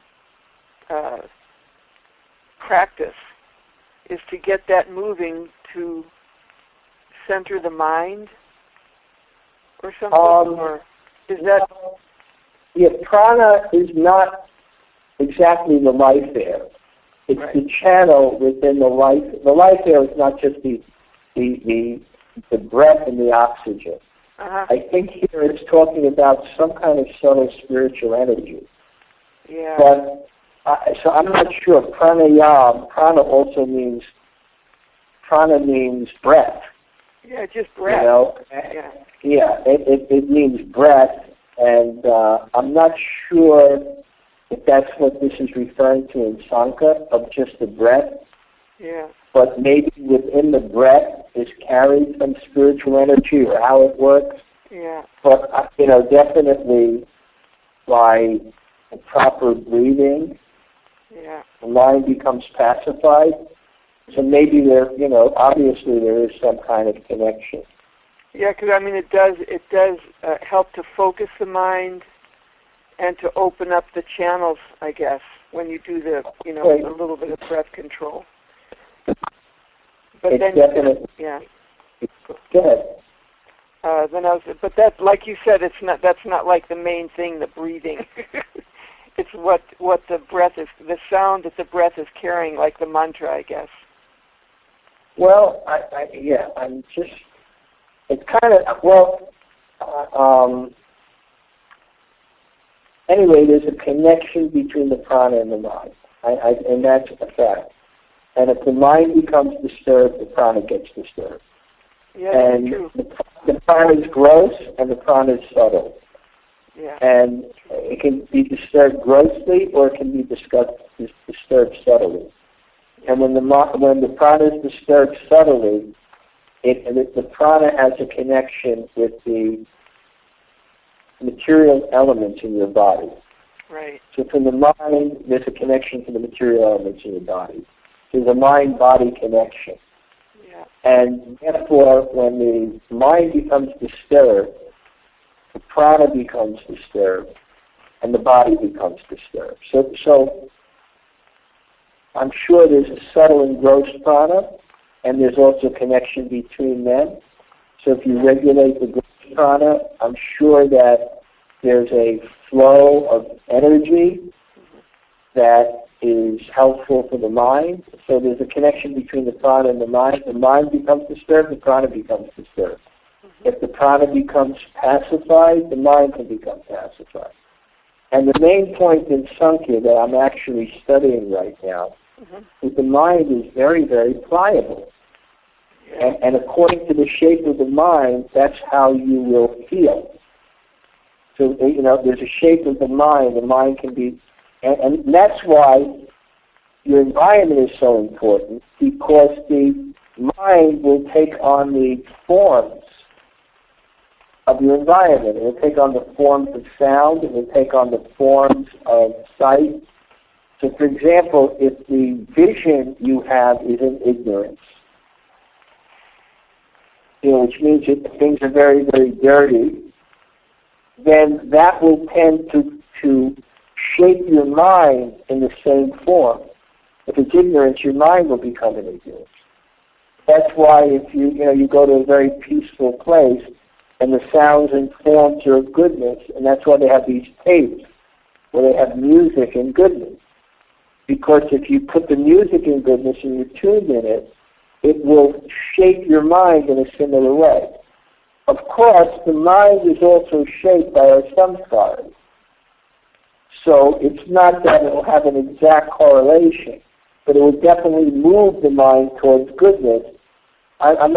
practice, is to get that moving to center the mind or something, or is that? Yeah, prana is not exactly the life air. It's the channel within the life. The life air is not just the breath and the oxygen. Uh-huh. I think here it's talking about some kind of subtle spiritual energy. Yeah. But so I'm not sure. Pranayama. Prana also means breath. Yeah, just breath. You know. Yeah. It means breath, and I'm not sure if that's what this is referring to in Sankhya, of just the breath. Yeah. But maybe within the breath is carried some spiritual energy, or how it works. Yeah. But definitely by the proper breathing, the mind becomes pacified. So maybe obviously there is some kind of connection. Yeah, because I mean it does help to focus the mind and to open up the channels, I guess, when you do the a little bit of breath control. But it's then definitely, Go ahead. But that, like you said, that's not like the main thing, the breathing. It's what the breath is, the sound that the breath is carrying, like the mantra, I guess. Well, I'm just, it's kind of, anyway, there's a connection between the prana and the mind, and that's a fact. And if the mind becomes disturbed, the prana gets disturbed. Yeah, and that's true. The prana is gross and the prana is subtle. Yeah. And it can be disturbed grossly, or it can be disturbed subtly. And when the prana is disturbed subtly, the prana has a connection with the material elements in your body. Right. So from the mind, there's a connection to the material elements in your body. There's a mind-body connection. Yeah. And therefore, when the mind becomes disturbed, the prana becomes disturbed, and the body becomes disturbed. So I'm sure there's a subtle and gross prana, and there's also a connection between them. So if you regulate the gross prana, I'm sure that there's a flow of energy that is helpful for the mind. So there's a connection between the prana and the mind. The mind becomes disturbed, the prana becomes disturbed. If the prana becomes pacified, the mind can become pacified. And the main point in Sankhya that I'm actually studying right now is the mind is very, very pliable. And according to the shape of the mind, that's how you will feel. So, there's a shape of the mind can be, and that's why your environment is so important, because the mind will take on the forms of your environment. It will take on the forms of sound, it will take on the forms of sight. So, for example, if the vision you have is in ignorance, which means that things are very, very dirty, then that will tend to shape your mind in the same form. If it's ignorance, your mind will become an ignorance. That's why if you go to a very peaceful place and the sounds and forms are of goodness, and that's why they have these tapes where they have music and goodness. Because if you put the music in goodness and you're tuned in it, it will shape your mind in a similar way. Of course, the mind is also shaped by our samskaras. So it's not that it will have an exact correlation, but it will definitely move the mind towards goodness. I'm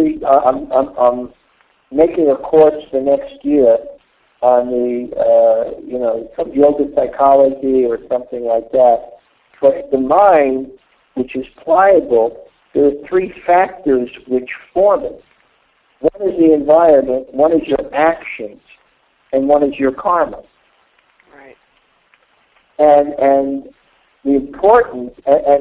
making a course for next year on the, some yoga psychology or something like that. But the mind, which is pliable, there are three factors which form it. One is the environment, one is your actions, and one is your karma. Right. And the importance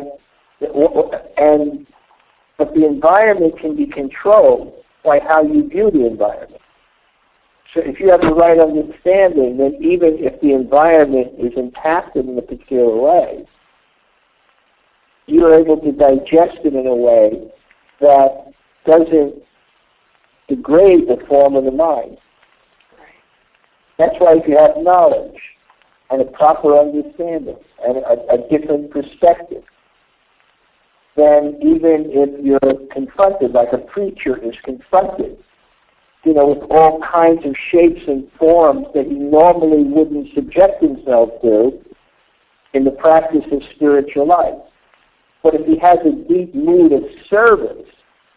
but the environment can be controlled by how you view the environment. So if you have the right understanding, then even if the environment is impacted in a particular way, you're able to digest it in a way that doesn't degrade the form of the mind. That's why if you have knowledge and a proper understanding and a different perspective, then even if you're confronted, like a preacher is confronted, with all kinds of shapes and forms that he normally wouldn't subject himself to in the practice of spiritual life. But if he has a deep mood of service,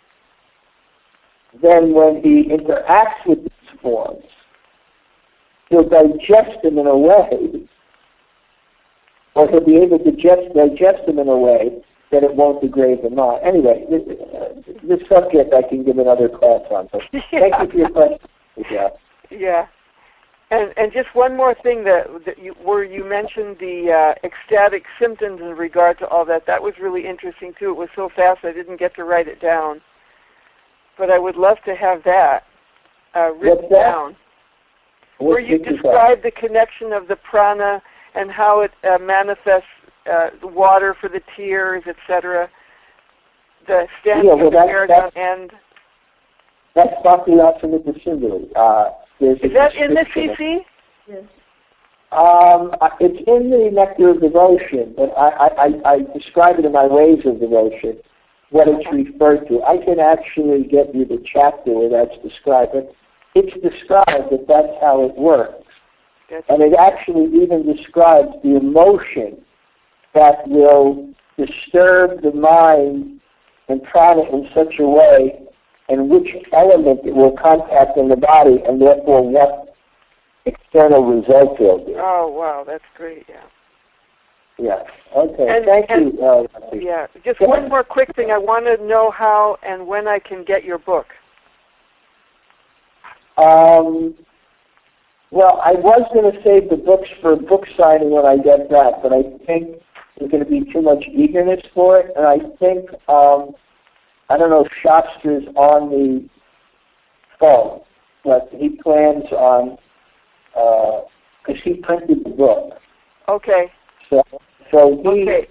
then when he interacts with these forms, he'll digest them in a way, or he'll be able to digest them in a way that it won't degrade the mind. Anyway, this subject I can give another class on. So thank you for your question. Yeah. And just one more thing where you mentioned the ecstatic symptoms in regard to all that. That was really interesting too. It was so fast I didn't get to write it down. But I would love to have that written down. Where you describe the connection of the prana and how it manifests the water for the tears, etc. The standing of the paragon end. That's Bhakti-Rasamrita Sindhu. Is that in the CC? Yes. It's in the Nectar of Devotion, but I describe it in my Ways of Devotion, what it's referred to. I can actually get you the chapter where that's described, but it's described that that's how it works. And it actually even describes the emotion that will disturb the mind and prana in such a way, and which element it will contact in the body, and therefore what external result will be. Oh, wow, that's great, yeah. Yeah. Okay. And, Thank and, you. Yeah. Just one more quick thing. I want to know how and when I can get your book. Well, I was going to save the books for book signing when I get back, but I think there's going to be too much eagerness for it, and I think, I don't know if Shastra's on the phone, but he plans on, because he printed the book. Okay. So he, okay.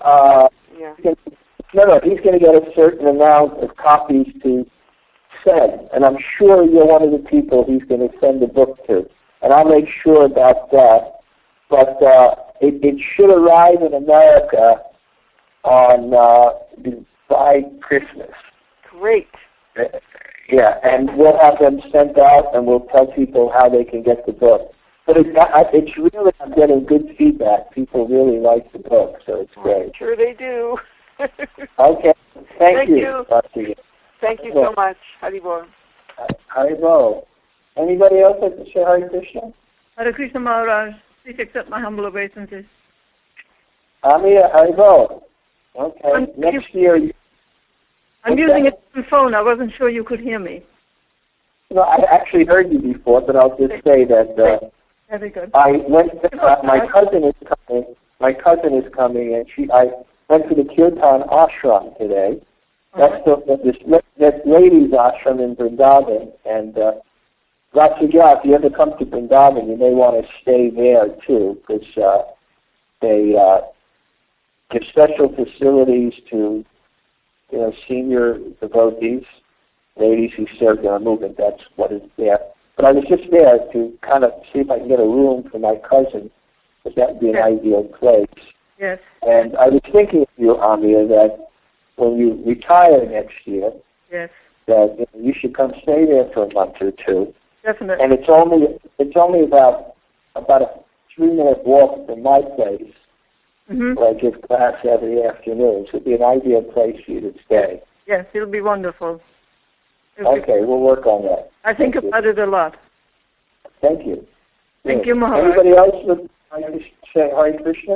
he's going to get a certain amount of copies to send, and I'm sure you're one of the people he's going to send the book to, and I'll make sure about that. But it should arrive in America on by Christmas. Great. Yeah, and we'll have them sent out, and we'll tell people how they can get the book. But it's really, I'm getting good feedback. People really like the book, so it's great. Sure they do. Okay. Thank you. Thank you so much. Haribol. Haribol. Anybody else like to say Hare Krishna? Hare Krishna Maharaj. Please accept my humble obeisances. Amiya, Haribol. Okay. Next year. I'm using a different phone. I wasn't sure you could hear me. No, I actually heard you before, but I'll just say that very good. I went. My cousin is coming. My cousin is coming, and I went to the Kirtan ashram today. That's this ladies' ashram in Vrindavan, and Ratsuja, if you ever come to Vrindavan, you may want to stay there too, because they give special facilities to senior devotees, ladies who serve their movement. That's what is there. But I was just there to kind of see if I can get a room for my cousin, because that would be an ideal place. Yes. And I was thinking of you, Amia, that when you retire next year, yes, that you should come stay there for a month or two. Definitely. And it's only about a 3-minute walk from my place. Mm-hmm. Where I give class every afternoon. So it'd be an ideal place for you to stay. Yes, it'll be wonderful. Okay, we'll work on that. I think about it a lot. Thank you. Thank you, Maharaj. Anybody else would like to say Hare Krishna?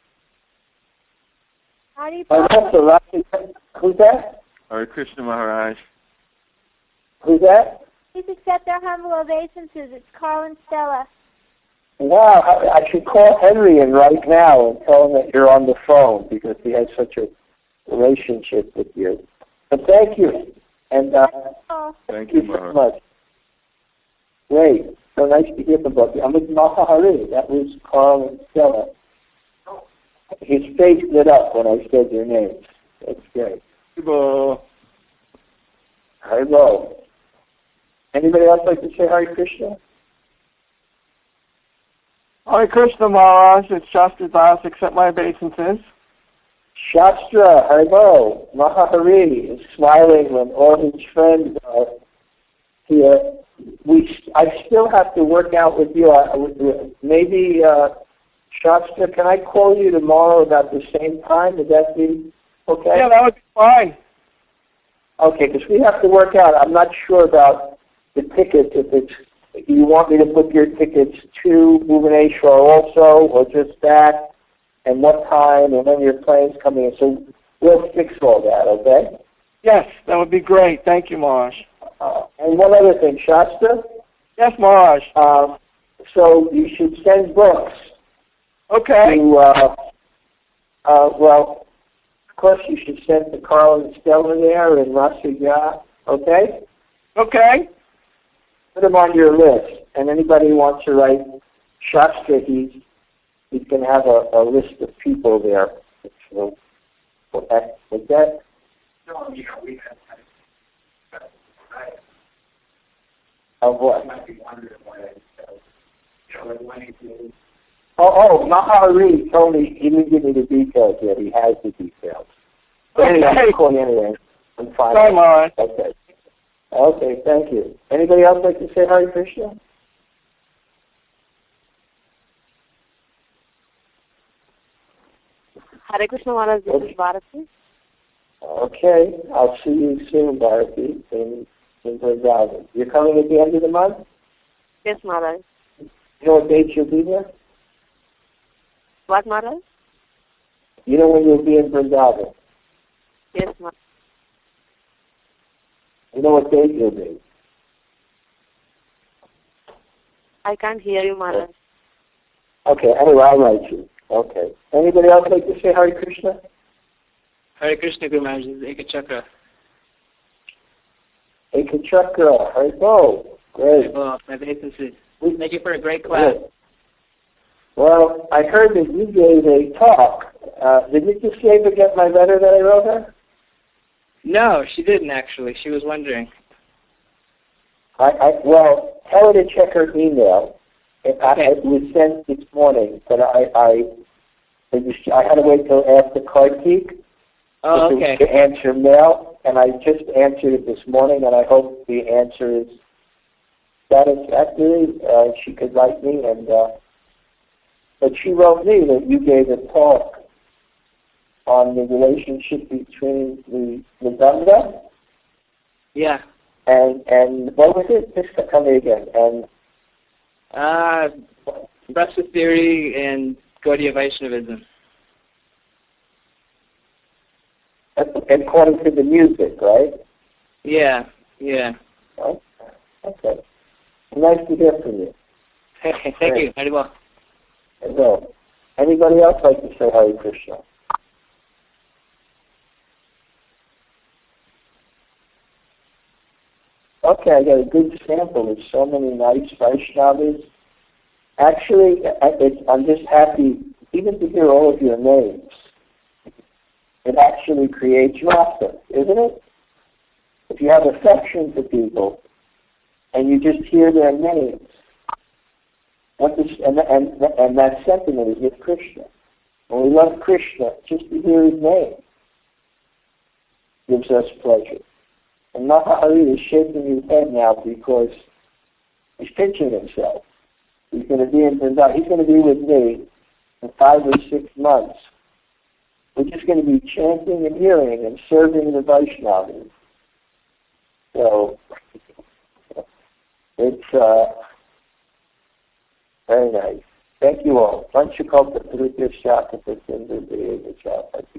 Who's that? Hare Krishna Maharaj. Who's that? Please accept our humble obeisances. It's Carl and Stella. Wow, I should call Henry in right now and tell him that you're on the phone because he has such a relationship with you. But thank you. And thank you so much. Great. So nice to hear from both of you. I'm with Mahahari. That was Carl and Stella. His face lit up when I said your names. That's great. Hello. Hello. Anybody else like to say Hare Krishna? Hare Krishna Maharaj, it's Shastra Das, accept my obeisances. Shastra, hello. Mahahari is smiling when all his friends are here. I still have to work out with you. Maybe, Shastra, can I call you tomorrow about the same time? Would that be okay? Yeah, that would be fine. Okay, because we have to work out. I'm not sure about the tickets, if you want me to book your tickets to Bhubaneswar also, or just that, and what time, and when your plane's coming in. So we'll fix all that, okay? Yes, that would be great. Thank you, Maharaj. And one other thing, Shastra? Yes, Maharaj. So you should send books. Okay. To, well, of course you should send to Carl and Stella there and Rasya, okay? Okay. Put them on your list. And anybody who wants to write Shastra, he's going to have a list of people there. So, with that? No, we have of what? Mahahari told me he didn't give me the details yet. He has the details. But anyway, I'll call you anyway. I'm fine. Bye, Maharaj. Okay. Okay, thank you. Anybody else like to say Hare Krishna? Hare Krishna Maharaj, this is Bharati. Okay, I'll see you soon, Bharati, in Vrindavan. You're coming at the end of the month? Yes, Maharaj. You know what date you'll be there? What, Maharaj? You know when you'll be in Vrindavan? Yes, Maharaj. You know what date you'll be? I can't hear you, Maharaj. Okay, anyway, I'll write you. Okay. Anybody else like to say Hare Krishna? Hare Krishna, Guru Maharaj. This is Ekachakra. Ekachakra, Hare Bo. Great. Well, my obeisances. Thank you for a great class. Great. Well, I heard that you gave a talk. Did Mrs. Shaver get my letter that I wrote her? No, she didn't actually. She was wondering. Well, tell her to check her email. It was sent this morning, but I had to wait till after Kartik to answer mail, and I just answered it this morning, and I hope the answer is satisfactory. She could write me, but she wrote me that you gave a talk on the relationship between the Ganga. Yeah. And what was it? Just tell me again. And Brahma theory and Gaudiya Vaishnavism. According to the music, right? Yeah. Oh, okay. Nice to hear from you. Hey, thank you. Very well. So, anybody else like to say Hare Krishna? Okay, I got a good sample. There's so many nice Vaishnavas. Actually, I'm just happy even to hear all of your names. It actually creates rasa, isn't it? If you have affection for people and you just hear their names, and that sentiment is with Krishna. When we love Krishna, just to hear his name gives us pleasure. And Mahahari is shaking his head now because he's pinching himself. He's going to be in Vrindavan. He's going to be with me in 5 or 6 months. We're just going to be chanting and hearing and serving the Vaishnavas. So it's very nice. Thank you all. Vanchakalpa Trutya Shaka Prasinda Deva Chapa.